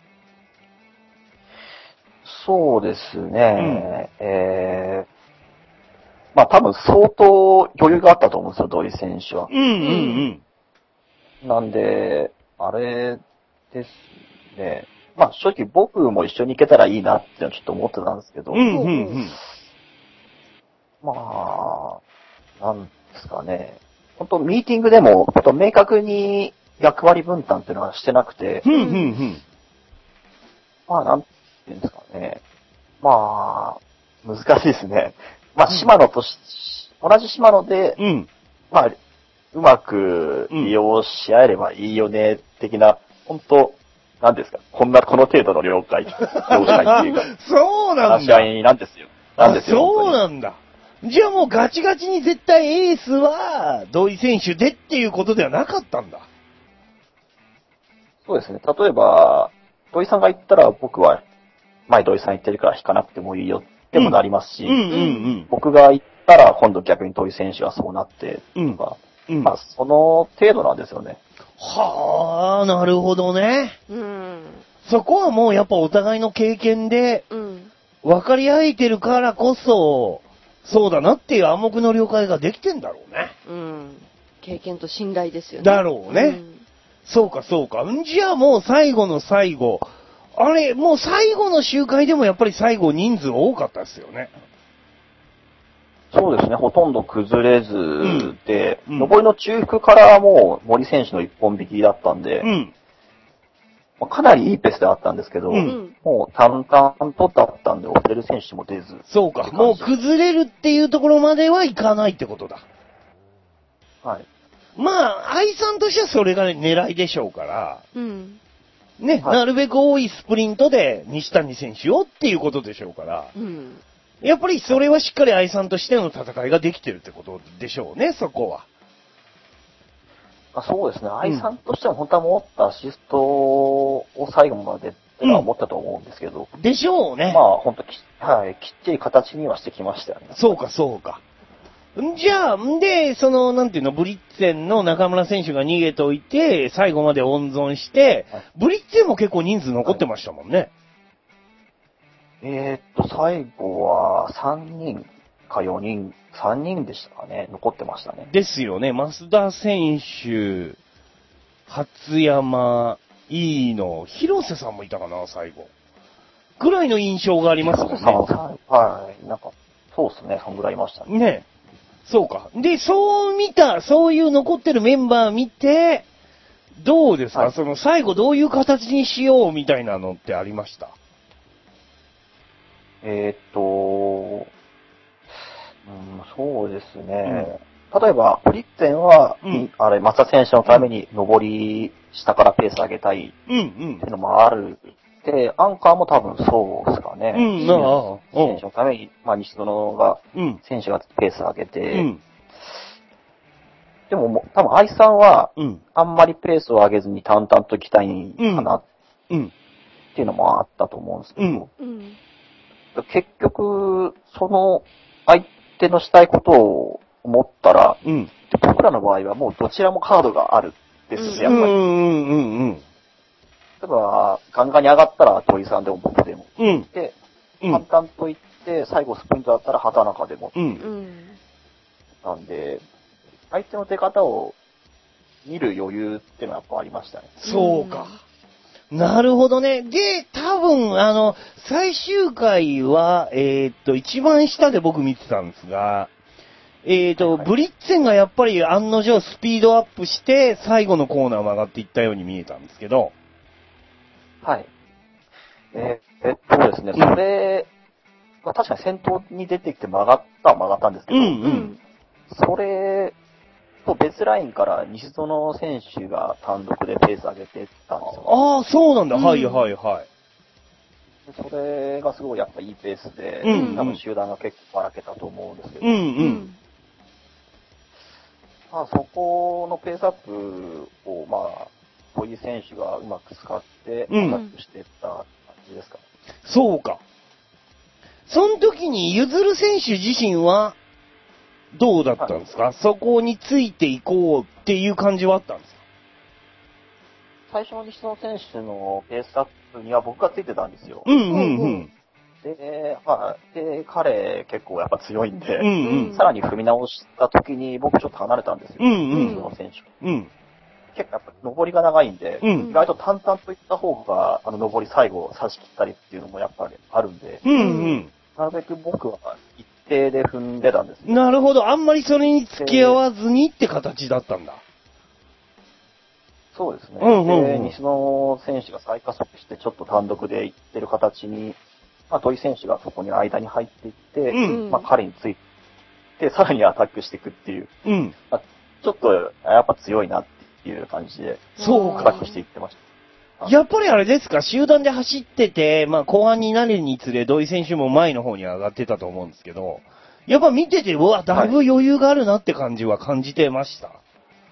そうですね。うん、えー、まあ多分相当余裕があったと思うんですよ、土井選手は。 うんうんうん。なんで、あれですね。まあ正直僕も一緒に行けたらいいなってちょっと思ってたんですけど。 うんうんうん。 まあ、なんですかね。本当ミーティングでも、本当明確に役割分担っていうのはしてなくて。 うんうんうん。 まあなんていうんですかね。まあ、難しいですね。まあ島野とし、うん、同じ島野で、 うん、 まあ、うまく利用し合えればいいよね、的な、本当なんですか、こんな、この程度の了解、了解っていうか。 そうなんだ。 話し合いなんですよ。なんですよ。 そうなんだ。じゃあもうガチガチに絶対エースは土井選手でっていうことではなかったんだ。 そうですね。例えば、土井さんが言ったら僕は、前土井さん言ってるから引かなくてもいいよってもなりますし、 うんうんうんうん、 僕が言ったら今度逆に土井選手はそうなってとか、うんうん、まあその程度なんですよね。 はあ、なるほどね。 うん、 そこはもうやっぱお互いの経験で、分かり合えてるからこそ、そうだなっていう暗黙の了解ができてんだろうね。 うん。経験と信頼ですよね。 だろうね。うん、そうかそうか。じゃあもう最後の最後、あれ、もう最後の集会でもやっぱり最後人数多かったですよね。 そうですね、ほとんど崩れずで、うんうん、上りの中腹からもう森選手の一本引きだったんで、うん、かなりいいペースであったんですけど、うん、もう淡々とだったんで、遅れる選手も出ず。 そうか、もう崩れるっていうところまではいかないってことだ。 はい。 まあ、愛さんとしてはそれが狙いでしょうから、 うん、 ね、はい、なるべく多いスプリントで西谷選手をっていうことでしょうから、 うん、 やっぱりそれはしっかり愛さんとしての戦いができてるってことでしょうね、そこは。 あ、そうですね。愛さんとしては本当は持ったアシストを最後までってのは思ったと思うんですけど。 うん、でしょうね。 まあ本当き、はい、きっちり形にはしてきましたよね。 そうか、そうか。じゃあ、んで、その、なんていうの、ブリッツェンの中村選手が逃げといて、最後まで温存して、はい、ブリッツェンも結構人数残ってましたもんね。 はい、えー、っと、最後はさんにんかよにん、さんにんでしたかね、残ってましたね。 ですよね、増田選手、初山、飯野、広瀬さんもいたかな、最後。ぐらいの印象がありますもんね。 はい、なんか、そうですね、そんぐらいいましたね。 ね。そうか。で、そう見た、そういう残ってるメンバー見て、どうですか、はい、その最後どういう形にしようみたいなのってありました？ えー、っと、うん、そうですね。うん、例えば、ブリッツェンは、うん、あれ、松田選手のために上り、下からペース上げたいっていうのもある。で、アンカーも多分そうですかね。 うん、ああ、選手のために、まあ、西園が、うん、選手がペース上げて、うん、でももう、多分愛さんは、うん、あんまりペースを上げずに淡々と行きたいかな、うん、っていうのもあったと思うんですけど、うん、結局、その相手のしたいことを思ったら、うん、僕らの場合はもうどちらもカードがあるですね、やっぱり。うんうんうんうん、例えば、ガンガンに上がったら鳥さんでも僕でも。うん、で、淡々と行って、最後スプリントだったら畑中でもっていう。うん、なんで、相手の出方を見る余裕っていうのはやっぱありましたね。 そうか。なるほどね。で、多分、あの、最終回は、えー、っと、一番下で僕見てたんですが、えー、っと、はいはい、ブリッツェンがやっぱり案の定スピードアップして、最後のコーナー曲がっていったように見えたんですけど。 はい。えー、えっとですね、それまあ、確かに先頭に出てきて曲がったは曲がったんですけど、 うんうん、 それと別ラインから西園選手が単独でペース上げてたんですよ。 ああ、そうなんだ。うん、はいはいはい。 それがすごいやっぱいいペースで、 うんうん、 多分集団が結構ばらけたと思うんですけど、 うんうん、 まあ、そこのペースアップを、まあ、土井選手がうまく使って、アタックしていった感じですか、ね、 うん。そうか。その時に、ゆずる選手自身は、どうだったんですか、はい、そこについていこうっていう感じはあったんですか？ 最初の西野選手のペースアップには僕がついてたんですよ。 うんうんうん。 で、まあ、で、彼結構やっぱ強いんで、 うんうん、 さらに踏み直した時に僕ちょっと離れたんですよ。 うんうん。 西野選手。 うん。 結構やっぱ上りが長いんで、 うん、 意外と淡々といった方が、あの上り最後差し切ったりっていうのもやっぱりあるんで、 うんうん。 なるべく僕は一定で踏んでたんですよ。 なるほど。あんまりそれに付き合わずにって形だったんだ。 そうですね。 うんうんうん、 で、西野選手が再加速してちょっと単独でいってる形に、まあ、土井選手がそこに間に入っていって、うん、まあ、彼について、さらにアタックしていくっていう、 うん、 まあ、ちょっとやっぱ強いなっていう感じで、 そうアタックしていってました。 やっぱりあれですか、集団で走ってて、まあ後半になるにつれ土井選手も前の方に上がってたと思うんですけど、やっぱ見てて、うわ、だいぶ余裕があるなって感じは感じてました。はい、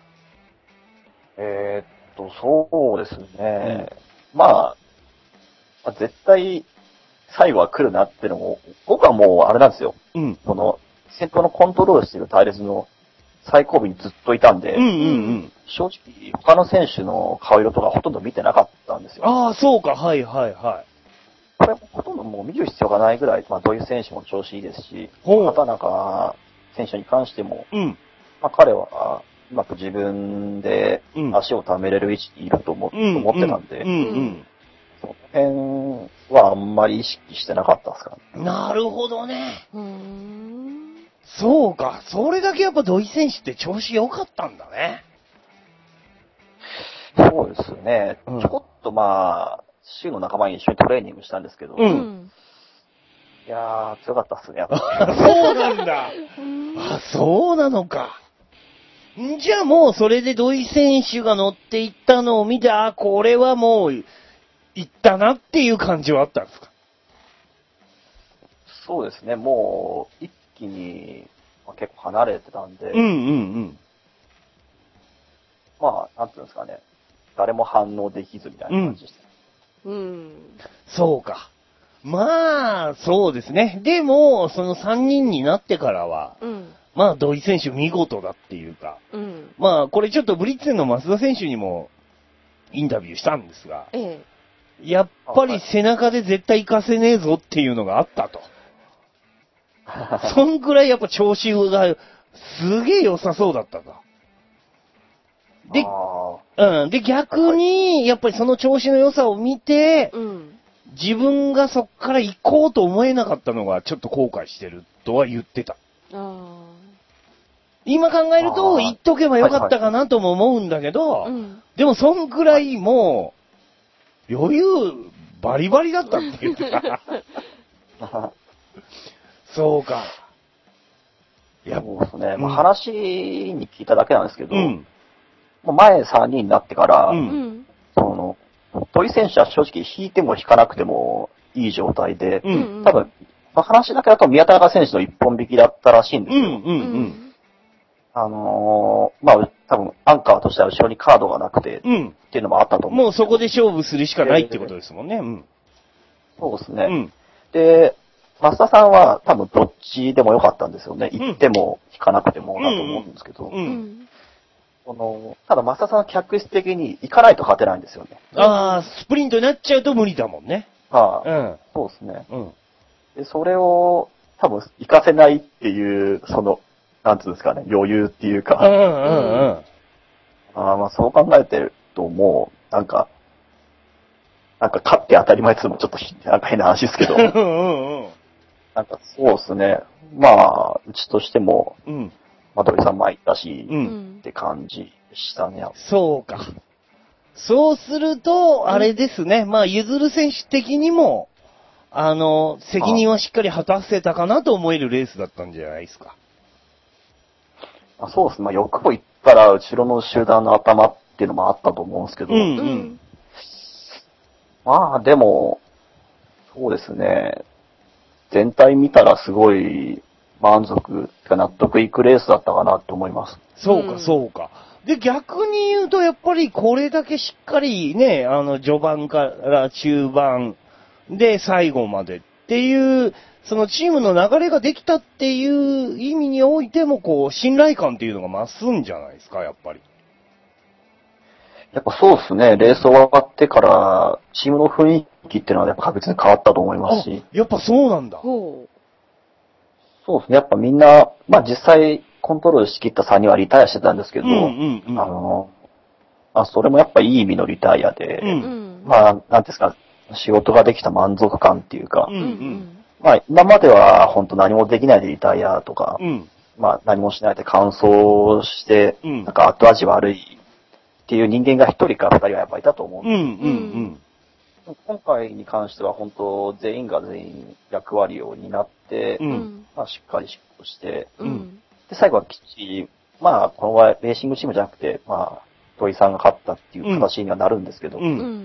えー、っと、そうですね。うん、まあ、絶対、最後は来るなってのも、僕はもうあれなんですよ。 うん。 この、先頭のコントロールしている隊列の最後尾にずっといたんで、 うんうんうん、 正直、他の選手の顔色とかほとんど見てなかったんですよ。 ああ、そうか、はいはいはい。 これほとんどもう見る必要がないぐらい、まあ、どういう選手も調子いいですし、畑中選手に関しても、 うん、 まあ、彼は、うまく自分で足を溜めれる位置にいると思,、うん、思ってたんで、 うんうん、 その辺はあんまり意識してなかったですかね。なるほどね。 うーん、 そうか、それだけやっぱ土井選手って調子良かったんだね。 そうですね。うん、ちょこっとまあ、週の仲間に一緒にトレーニングしたんですけど、 うん、 いやー、強かったっすね、やっぱそうなんだ。あ、そうなのか。じゃあもうそれで土井選手が乗っていったのを見て、あ、これはもう、いったなっていう感じはあったんですか？ そうですね、もう、一気に、まあ、結構離れてたんで、 うんうんうん。 まあ、なんていうんですかね、誰も反応できずみたいな感じでした。 うん。うん、 そうか。まあ、そうですね。でも、そのさんにんになってからは、うん、まあ、土井選手見事だっていうか、うん、まあ、これちょっとブリッツェンの増田選手にもインタビューしたんですが、ええ、やっぱり背中で絶対行かせねえぞっていうのがあったと。そんくらいやっぱ調子がすげえ良さそうだったと。で、うん。で、逆に、やっぱりその調子の良さを見て、うん、自分がそっから行こうと思えなかったのがちょっと後悔してるとは言ってた。あ、今考えると言っとけばよかったかなとも思うんだけど、はいはいはい、でもそんくらいもう、余裕バリバリだったって言ってた。そうか。 いや、そうですね。うん、まあ、話に聞いただけなんですけど、うん、前さんにんになってから、うん、その、土井選手は正直引いても引かなくてもいい状態で、うん、多分、まあ、話だけだと宮田中選手の一本引きだったらしいんですよ。うんうんうん、あのー、まあ、多分、アンカーとしては後ろにカードがなくて、うん、っていうのもあったと思う。 もうそこで勝負するしかないってことですもんね。うん、 そうですね。うん、で、増田さんは多分どっちでもよかったんですよね。行っても引かなくてもなと思うんですけど。うんうん、このただ増田さんは客室的に行かないと勝てないんですよね。 ああ、スプリントになっちゃうと無理だもんね。 はあ、うん、そうですね。うん、で、それを多分行かせないっていう、その、なんつうんですかね、余裕っていうか。うんうんうん。あまあそう考えてるともう、なんか、なんか勝って当たり前って言うのもちょっとなんか変な話ですけど。うんうんうん。なんかそうですね。まあ、うちとしても、うん。まどりさん参ったし、うん。って感じでしたね。 そうか。そうすると、あれですね。うん、まあ、ゆずる選手的にも、 あの、責任はしっかり果たせたかなと思えるレースだったんじゃないですか。 あ、そうですね。まあ、欲を言ったら、後ろの集団の頭っていうのもあったと思うんですけど。 うんうん。 まあ、でも、そうですね。全体見たらすごい満足、納得いくレースだったかなと思います。 そうか、そうか。で、逆に言うと、やっぱりこれだけしっかりね、あの、序盤から中盤で最後までっていう、そのチームの流れができたっていう意味においても、こう、信頼感っていうのが増すんじゃないですか、やっぱり。 やっぱそうですね。レース終わってから、チームの雰囲気っていうのはやっぱ確実に変わったと思いますし。 やっぱそうなんだ。 そうですね。やっぱみんな、まあ実際コントロールしきったさんにんはリタイアしてたんですけど、うんうんうん、あの、まあそれもやっぱいい意味のリタイアで、うん、まあなんですか、仕事ができた満足感っていうか、うんうん、まあ今までは本当何もできないでリタイアとか、うん、まあ何もしないで乾燥して、うん、なんか後味悪いっていう人間が一人か二人はやっぱいたと思うんです。うんうんうん、今回に関しては本当全員が全員役割を担って、うん、まあしっかり仕事して、うん、で最後はきっちり、まあこの場合レーシングチームじゃなくて、まあ土井さんが勝ったっていう形にはなるんですけど、うん、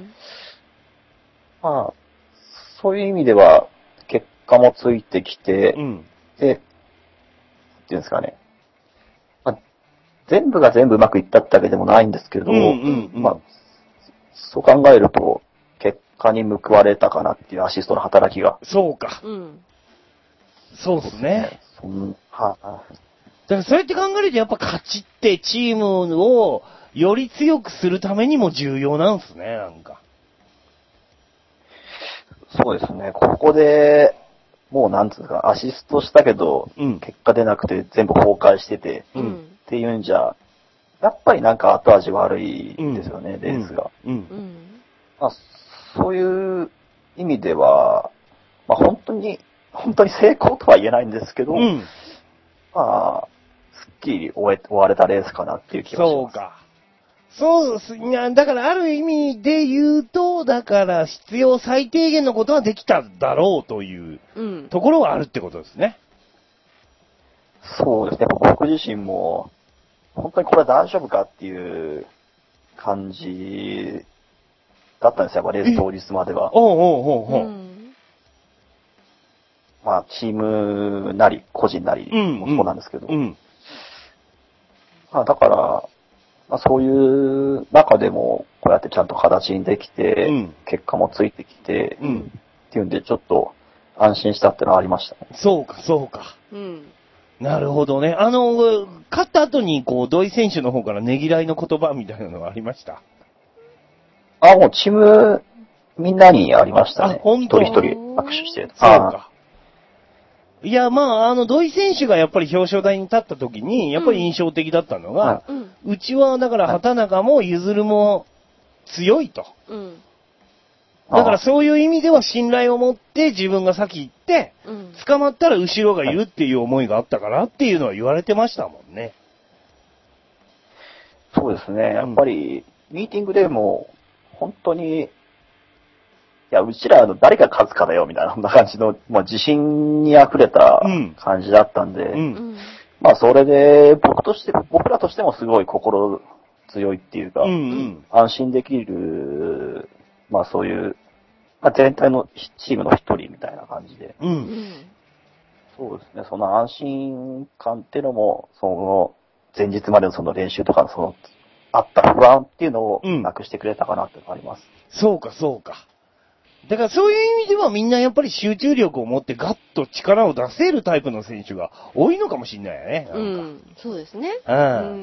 まあそういう意味では結果もついてきて、うん、で、っていうんですかね、まあ、全部が全部うまくいったってわけでもないんですけど、うんうんうん、まあそう考えると結果に報われたかなっていうアシストの働きが。 そうか。うん、そうですね。そんはあ、だからそうやって考えるとやっぱ勝ちってチームをより強くするためにも重要なんですね、なんか。 そうですね。ここで、もうなんつうか、アシストしたけど、うん、結果出なくて全部崩壊してて、うん、っていうんじゃ、やっぱりなんか後味悪いですよね、うん、レースが。うんうんまあ、そういう意味では、まあ本当に、本当に成功とは言えないんですけど、うん、まあ、すっきり終え、終われたレースかなっていう気がします。 そうか。そうですね。だからある意味で言うと、だから必要最低限のことはできただろうというところはあるってことですね。 うん、そうですね。僕自身も、本当にこれは大丈夫かっていう感じだったんですよ、レース当日までは。おうおうおうおう、うん、まあ、チームなり、個人なりもそうなんですけど。うんうん、まあ、だから、まあ、そういう中でも、こうやってちゃんと形にできて、うん、結果もついてきて、うん、っていうんで、ちょっと安心したっていうのはありましたね。 そうか、そうか。うん、なるほどね。あの、勝った後に、こう、土井選手の方からねぎらいの言葉みたいなのがありました？ あ、もうチーム、みんなにありましたね。あ、本当？一人一人握手して。 そうか。いや、まあ、あの、土井選手がやっぱり表彰台に立った時に、やっぱり印象的だったのが、うん、うちは、だから、畑中も譲るも強いと。うん、だからそういう意味では信頼を持って自分が先行って、うん、捕まったら後ろがいるっていう思いがあったからっていうのは言われてましたもんね。 そうですね。やっぱり、ミーティングでも、本当に、いや、うちらの誰が勝つかだよ、みたいな、そんな感じの、まあ、自信に溢れた感じだったんで、うんうん、まあ、それで、僕として、僕らとしてもすごい心強いっていうか、うんうん、安心できる、まあ、そういう、まあ、全体のチームの一人みたいな感じで、うん、そうですね、その安心感っていうのも、その、前日までのその練習とかのその、あった不安っていうのをなくしてくれたかなっていうのがあります、 うん。そうか、そうか。だからそういう意味ではみんなやっぱり集中力を持ってガッと力を出せるタイプの選手が多いのかもしれないよね。なんか、うん、 そうですね。 うん。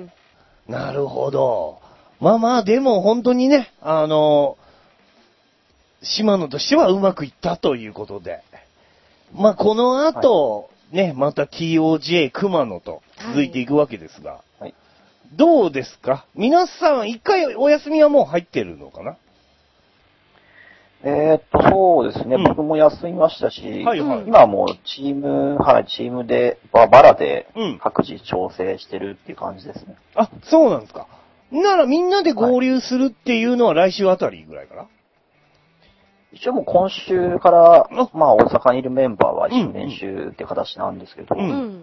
なるほど。まあまあ、でも本当にね、あの、島野としてはうまくいったということで。まあこの後、はい、ね、また ティーオージェー 熊野と続いていくわけですが、はいはい、どうですか？皆さん一回お休みはもう入ってるのかな？ えー、っと、そうですね、うん、僕も休みましたし、はいはい、今はもうチーム、はい、チームで、バラで各自調整してるっていう感じですね。 うん、あ、そうなんですか。ならみんなで合流するっていうのは来週あたりぐらいかな？ い一応もう今週から、まあ大阪にいるメンバーは一緒に練習って形なんですけど、うん、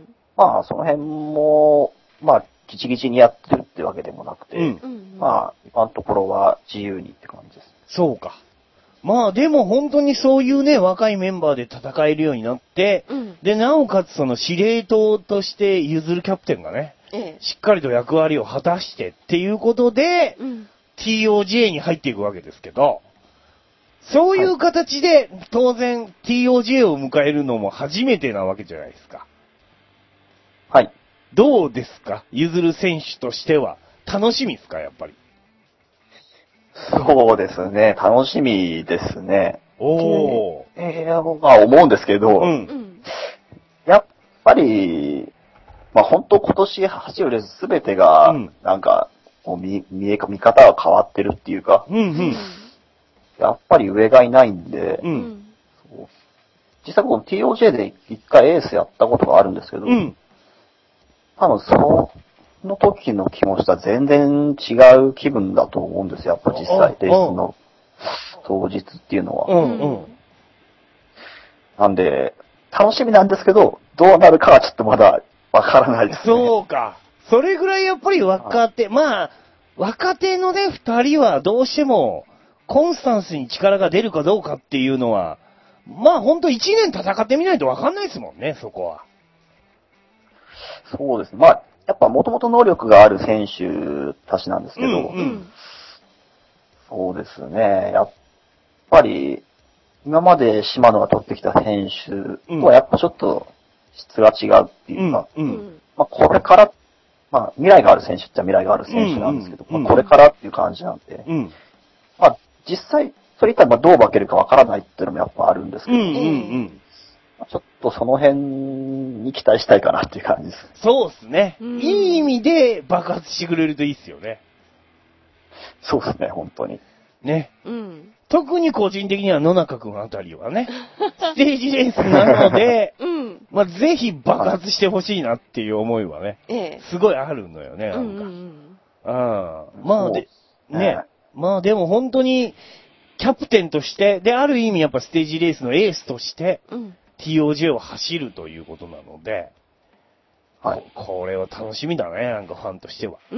まあその辺も、まあギチギチにやってるってわけでもなくて、うん、まあ今のところは自由にって感じです。 そうか。まあでも本当にそういうね、若いメンバーで戦えるようになって、うん、で、なおかつその司令塔としてゆずるキャプテンがね、ええ、しっかりと役割を果たしてっていうことで、うん、ティーオージェー に入っていくわけですけど、そういう形で、当然 ティーオージェー を迎えるのも初めてなわけじゃないですか。 はい。 どうですか？ゆずる選手としては。楽しみですか、やっぱり。 そうですね。楽しみですね。 おー。 えー、まあ思うんですけど、うん、やっぱり、まあ本当今年走るレースすべてが、うん、なんか、もう見、見え、見方が変わってるっていうか、うんうん、やっぱり上がいないんで、うん、そう実際この ティーオージェー で一回エースやったことがあるんですけど、うん、多分その時の気持ちとは全然違う気分だと思うんですよ。やっぱ実際レースの当日っていうのは。うんうん、なんで、楽しみなんですけど、どうなるかはちょっとまだわからないですね。 そうか。それぐらいやっぱり若手、まあ、若手のね、二人はどうしても、コンスタンスに力が出るかどうかっていうのは、まあほんと一年戦ってみないとわかんないですもんね、そこは。 そうですね。まあ、やっぱもともと能力がある選手たちなんですけど、うんうん、そうですね。やっぱり、今まで島野が取ってきた選手とはやっぱちょっと質が違うっていうか、うんうん、まあこれから、まあ未来がある選手っちゃ未来がある選手なんですけど、うんうんまあ、これからっていう感じなんで、うん、まあ実際、それ言ったらどう化けるかわからないっていうのもやっぱあるんですけど、うんうんうんまあ、ちょっとその辺に期待したいかなっていう感じです。 そうですね。いい意味で爆発してくれるといいですよね。 そうですね、本当に。 ね。うん。特に個人的には野中くんあたりはね、ステージレースなので、うん、まあ、ぜひ爆発してほしいなっていう思いはね、ええ、すごいあるのよね、なんか。うんうんうん、あまあで、ね、まあでも本当に、キャプテンとして、で、ある意味やっぱステージレースのエースとして、うん、ティーオージェー を走るということなので、はい、こ, これは楽しみだね、なんかファンとしては。 うん。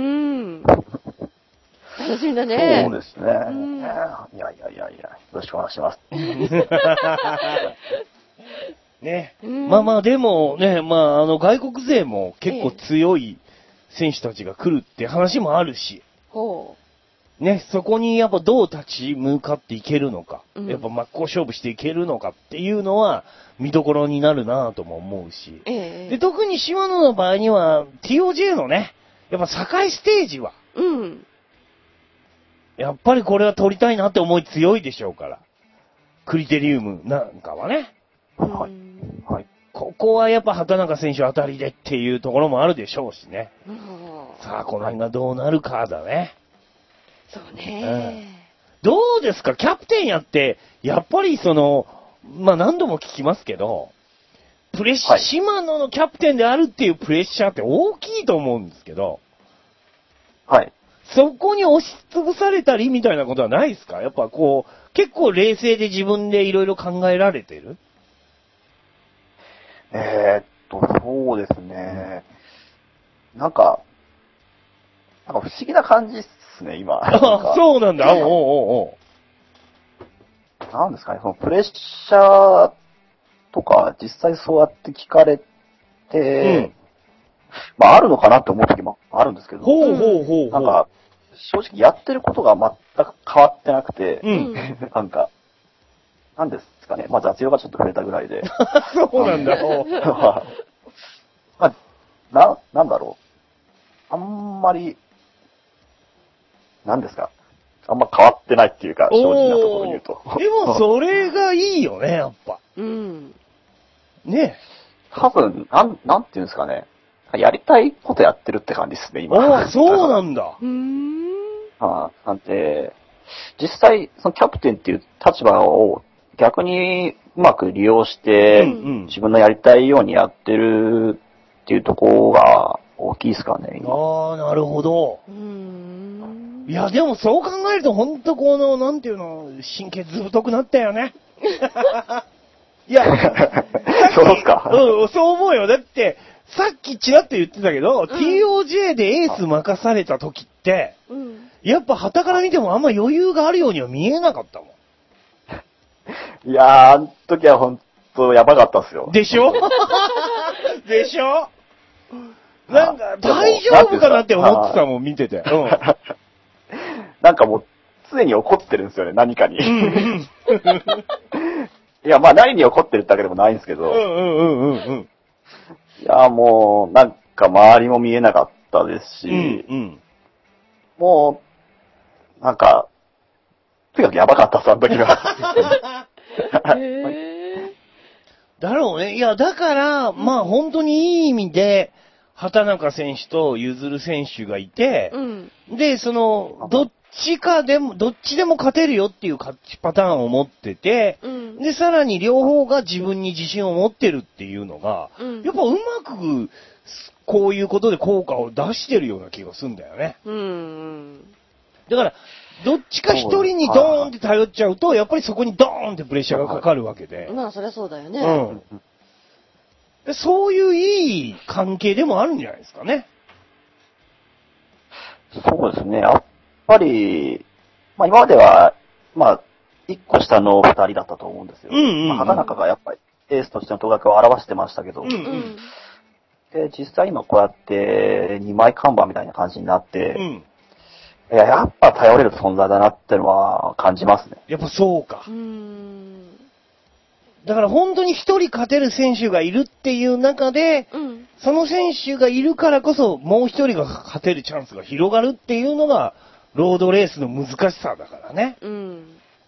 楽しみだね。 そうですね。うん、いやいやいやいや、よろしくお願いします。 ね、うん。まあまあでもね、まああの外国勢も結構強い選手たちが来るって話もあるし、ほうね、そこにやっぱどう立ち向かっていけるのか、うん、やっぱ真っ向勝負していけるのかっていうのは見どころになるなぁとも思うし、ええ、で特に島野の場合には ティーオージェー のね、やっぱ境ステージは、うんやっぱりこれは取りたいなって思い強いでしょうから。クリテリウムなんかはね。はい。はい。ここはやっぱ畑中選手あたりでっていうところもあるでしょうしね。さあ、この辺がどうなるかだね。 そうね、 うん。どうですかキャプテンやって、やっぱりその、まあ何度も聞きますけど、プレッシャー、はい、島野のキャプテンであるっていうプレッシャーって大きいと思うんですけど。 はい。 そこに押しつぶされたりみたいなことはないですか？やっぱこう、結構冷静で自分でいろいろ考えられてる？ えー、っと、そうですね。なんか、なんか不思議な感じっすね、今。 あ、そうなんだ。おうおうおう。なんですかね、そのプレッシャーとか実際そうやって聞かれて、うんまあ、あるのかなって思う時もあるんですけど、 ほうほうほうほうなんか、正直やってることが全く変わってなくて、うん、なんか、なんですかね、まあ雑用がちょっと増えたぐらいで。 そうなんだ。 まあ、な、なんだろう。あんまり、なんですか。あんま変わってないっていうか、正直なところ言うと。 でもそれがいいよね、やっぱ。うん。ね多分、なん、なんていうんですかね。やりたいことやってるって感じですね、今。 ああ、そうなんだ。うーん。ああ、なんで、実際、そのキャプテンっていう立場を逆にうまく利用して、うんうん、自分のやりたいようにやってるっていうところが大きいですかね、今。 ああ、なるほど。うーんいや、でもそう考えると、ほんとこの、なんていうの、神経ずぶとくなったよね。いや、 そうっすか。 うん、そう思うよ。だって、さっきちらっと言ってたけど、うん、ティーオージェー でエース任された時って、うん、やっぱ旗から見てもあんま余裕があるようには見えなかったもん。いやー、あの時はほんとやばかったっすよ。 でしょでしょなんか、大丈夫かなって思ってたもん、見てて。うん。 なんかもう、常に怒ってるんですよね、何かに。いや、まあ何に怒ってるってわけでもないんですけど。 うんうんうんうん。 いや、もう、なんか周りも見えなかったですし、うんうん、もう、なんか、とにかくやばかったっす、あの時は。 へだろうね。いや、だから、まあ本当にいい意味で、畑中選手とゆずる選手がいて、うん、で、その、どっちかでも、どっちでも勝てるよっていう勝ちパターンを持ってて、うん、で、さらに両方が自分に自信を持ってるっていうのが、うん、やっぱうまく、こういうことで効果を出してるような気がするんだよね。うん、だから、どっちか一人にドーンって頼っちゃうと、やっぱりそこにドーンってプレッシャーがかかるわけで。 まあ、そりゃそうだよね。 うん。そういういい関係でもあるんじゃないですかね。 そうですね。やっぱり、まあ今までは、まあ、一個下の二人だったと思うんですよ。うんうんうん、まあ、畑中がやっぱりエースとしての頭角を表してましたけど、うんうん、で実際今こうやって二枚看板みたいな感じになって、うん、いや、やっぱ頼れる存在だなってのは感じますね。 やっぱそうか。うーんだから本当に一人勝てる選手がいるっていう中で、うん、その選手がいるからこそもう一人が勝てるチャンスが広がるっていうのがロードレースの難しさだからね。うん、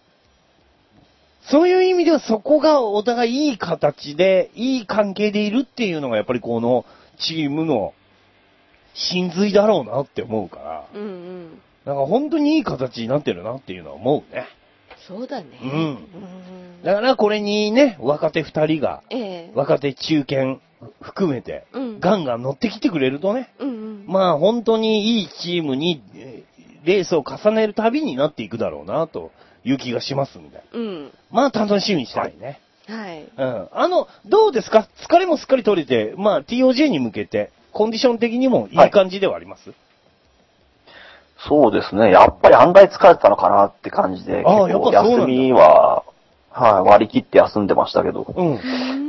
そういう意味ではそこがお互いいい形で、いい関係でいるっていうのがやっぱりこのチームの真髄だろうなって思うから。うんうん、なんか本当にいい形になってるなっていうのは思うね。 そうだね。うん。 うん、だからこれにね、若手二人が、えー、若手中堅含めて、うん、ガンガン乗ってきてくれるとね、うんうん、まあ本当にいいチームにレースを重ねるたびになっていくだろうなという気がしますんで。うん、まあ楽しみにしたいね。はい。うん。あの、どうですか？疲れもすっかり取れて、まあ ティーオージェー に向けて、コンディション的にもいい感じではあります？はい、 そうですね。やっぱり案外疲れてたのかなって感じで、結構休みは、はい、割り切って休んでましたけど、うん、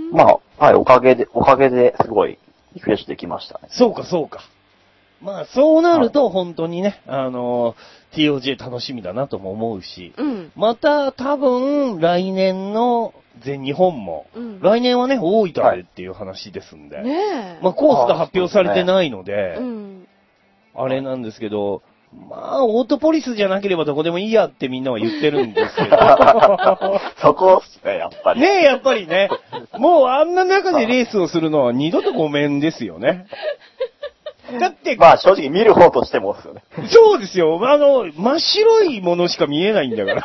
まあ、はい、おかげで、おかげですごいリフレッシュできましたね。 そうか、そうか。まあ、そうなると本当にね、はい、あの、ティーオージェー 楽しみだなとも思うし、うん、また多分来年の全日本も、うん、来年はね、大分でっていう話ですんで、はい、ねまあ、コースが発表されてないので、で、うん、あれなんですけど、まあ、オートポリスじゃなければどこでもいいやってみんなは言ってるんですけど。 そこっすね、やっぱり。 ねえ、やっぱりね。もうあんな中でレースをするのは二度とごめんですよね。だって。 まあ正直見る方としてもですよね。 そうですよ。あの、真っ白いものしか見えないんだから。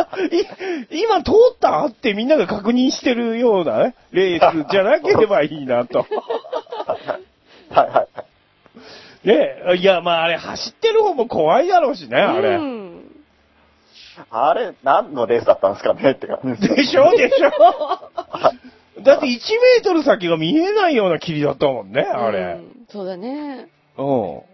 今通ったってみんなが確認してるような、ね、レースじゃなければいいなと。はいはい。ねえ、いや、まああれ走ってる方も怖いだろうしね、あれ。うん、 あれ、何のレースだったんですかねって感じでしょでしょだっていちメートル先が見えないような霧だったもんね、あれ。 うん、そうだね。 うん。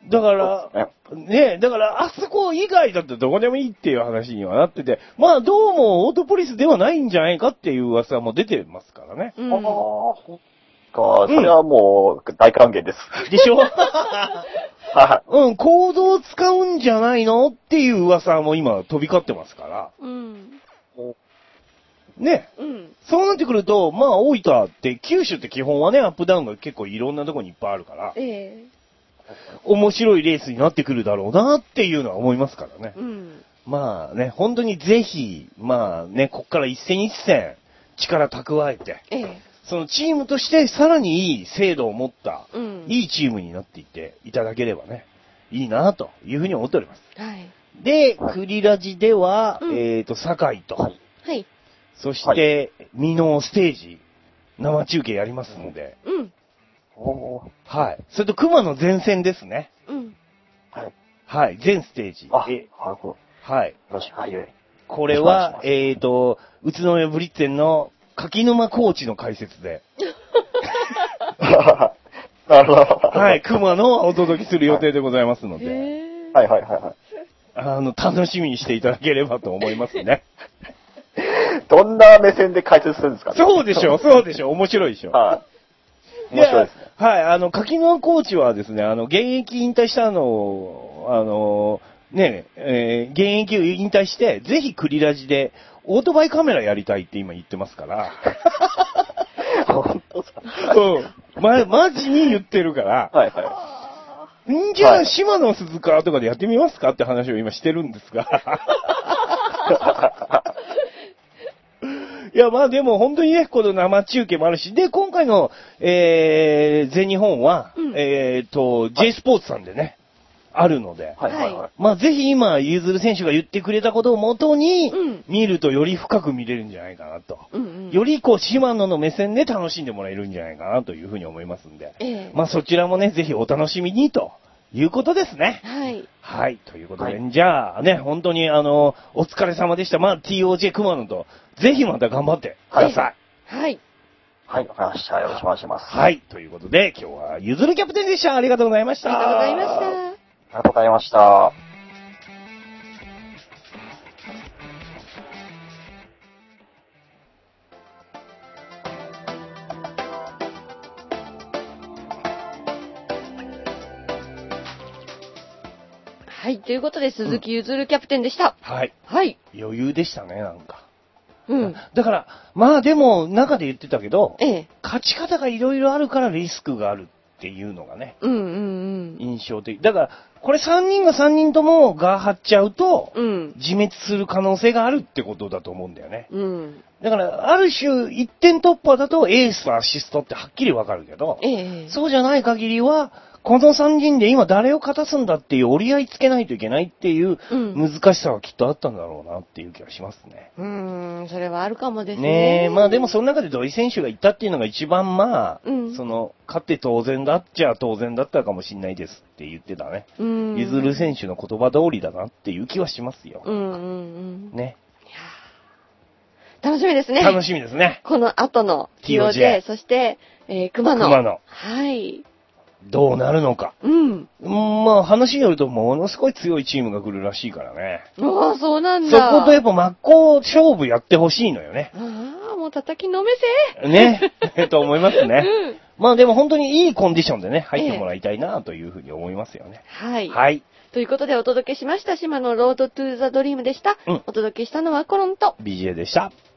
だから、ね、だからあそこ以外だってどこでもいいっていう話にはなってて、まあどうもオートポリスではないんじゃないかっていう噂も出てますからね。うんか、それはもう大歓迎です。 うん、でしょうん、コードを使うんじゃないのっていう噂も今飛び交ってますから。うん。ね、うん。そうなってくると、まあ大分って九州って基本はね、アップダウンが結構いろんなとこにいっぱいあるから、ええー、面白いレースになってくるだろうなっていうのは思いますからね。うん。まあね、本当にぜひ、まあね、こっから一戦一戦力蓄えて、ええーそのチームとしてさらにいい精度を持った、うん、いいチームになっていっていただければね、いいなというふうに思っております。はい。で、クリラジでは、うん、えっと、酒井と、はい。そして、ミノーステージ、生中継やりますので、うん。はい。それと熊の前線ですね。うん。はい。 はい、全ステージ。 あ、え、なるほど。 はい。 よろしく、はい、 これは、えっと、宇都宮ブリッツェンの柿沼コーチの解説で。 なるほど。 はい、熊野をお届けする予定でございますので。 はいはいはいはい。 あの、楽しみにしていただければと思いますね。 どんな目線で解説するんですかね。 そうでしょ、そうでしょ、面白いでしょ。 はい。面白いですね。 はい、あの、柿沼コーチはですね、あの、現役引退したのを、あの、ねえ、えー、現役を引退して、ぜひクリラジで、オートバイカメラやりたいって今言ってますから。 本当ですか？ うん。ま、マジに言ってるから。 はいはい。 んじゃあ、はい、島野鈴鹿とかでやってみますかって話を今してるんですが。いや、まあでも本当にね、この生中継もあるし、で、今回の、えー、全日本は、うん、えーと、J スポーツさんでね、あるので、 はいはいはい。 まあぜひ今、ゆずる選手が言ってくれたことをもとに、うん、見るとより深く見れるんじゃないかなと。うんうん、よりこう、島野の目線で楽しんでもらえるんじゃないかなというふうに思いますんで、えー、まあそちらもね、ぜひお楽しみにと。いうことですね。 はい。 はい。ということで、はい、じゃあね、本当にあの、お疲れ様でした。まあ、ティーオージェー 熊野と、ぜひまた頑張ってください。はい。 はい、わかりました。よろしくお願いします。 はい。ということで、今日はゆずるキャプテンでした。ありがとうございました。 ありがとうございました。 ありがとうございました。 はい、ということで、鈴木ゆずるキャプテンでした。 うん、はい。 はい。 余裕でしたね、なんか。 うん。 だから、まあでも、中で言ってたけど、 ええ、 勝ち方がいろいろあるからリスクがあるっていうのがね。 うんうんうん。 印象的。だから、これさんにんがさんにんともが張っちゃうと、うん、自滅する可能性があるってことだと思うんだよね。 うん。 だから、ある種、一点突破だとエースとアシストってはっきりわかるけど、 ええ、 そうじゃない限りは、このさんにんで今誰を勝たすんだっていう折り合いつけないといけないっていう難しさはきっとあったんだろうなっていう気がしますね。 うーん、それはあるかもですね。 ねえ、まあでもその中で土井選手がいたっていうのが一番まあ、 うん、 その、勝って当然だっちゃ当然だったかもしれないですって言ってたね。 うん。 ゆずる選手の言葉通りだなっていう気はしますよ。 うんうんうん。 ね。 いや楽しみですね。 楽しみですね。 この後の ティーオージェー、そして、えー、熊野。 熊野。 はい。 どうなるのか。 うん。 まあ話によるとものすごい強いチームが来るらしいからね。 ああ、そうなんだ。 そことやっぱ真っ向勝負やってほしいのよね。 ああ、もう叩きのめせ。 ね。と思いますね。 うん。 まあでも本当にいいコンディションでね、入ってもらいたいなというふうに思いますよね。 ええ、はい。 はい。 ということでお届けしました島のロードトゥーザドリームでした。うん。お届けしたのはコロンとビージェー でした。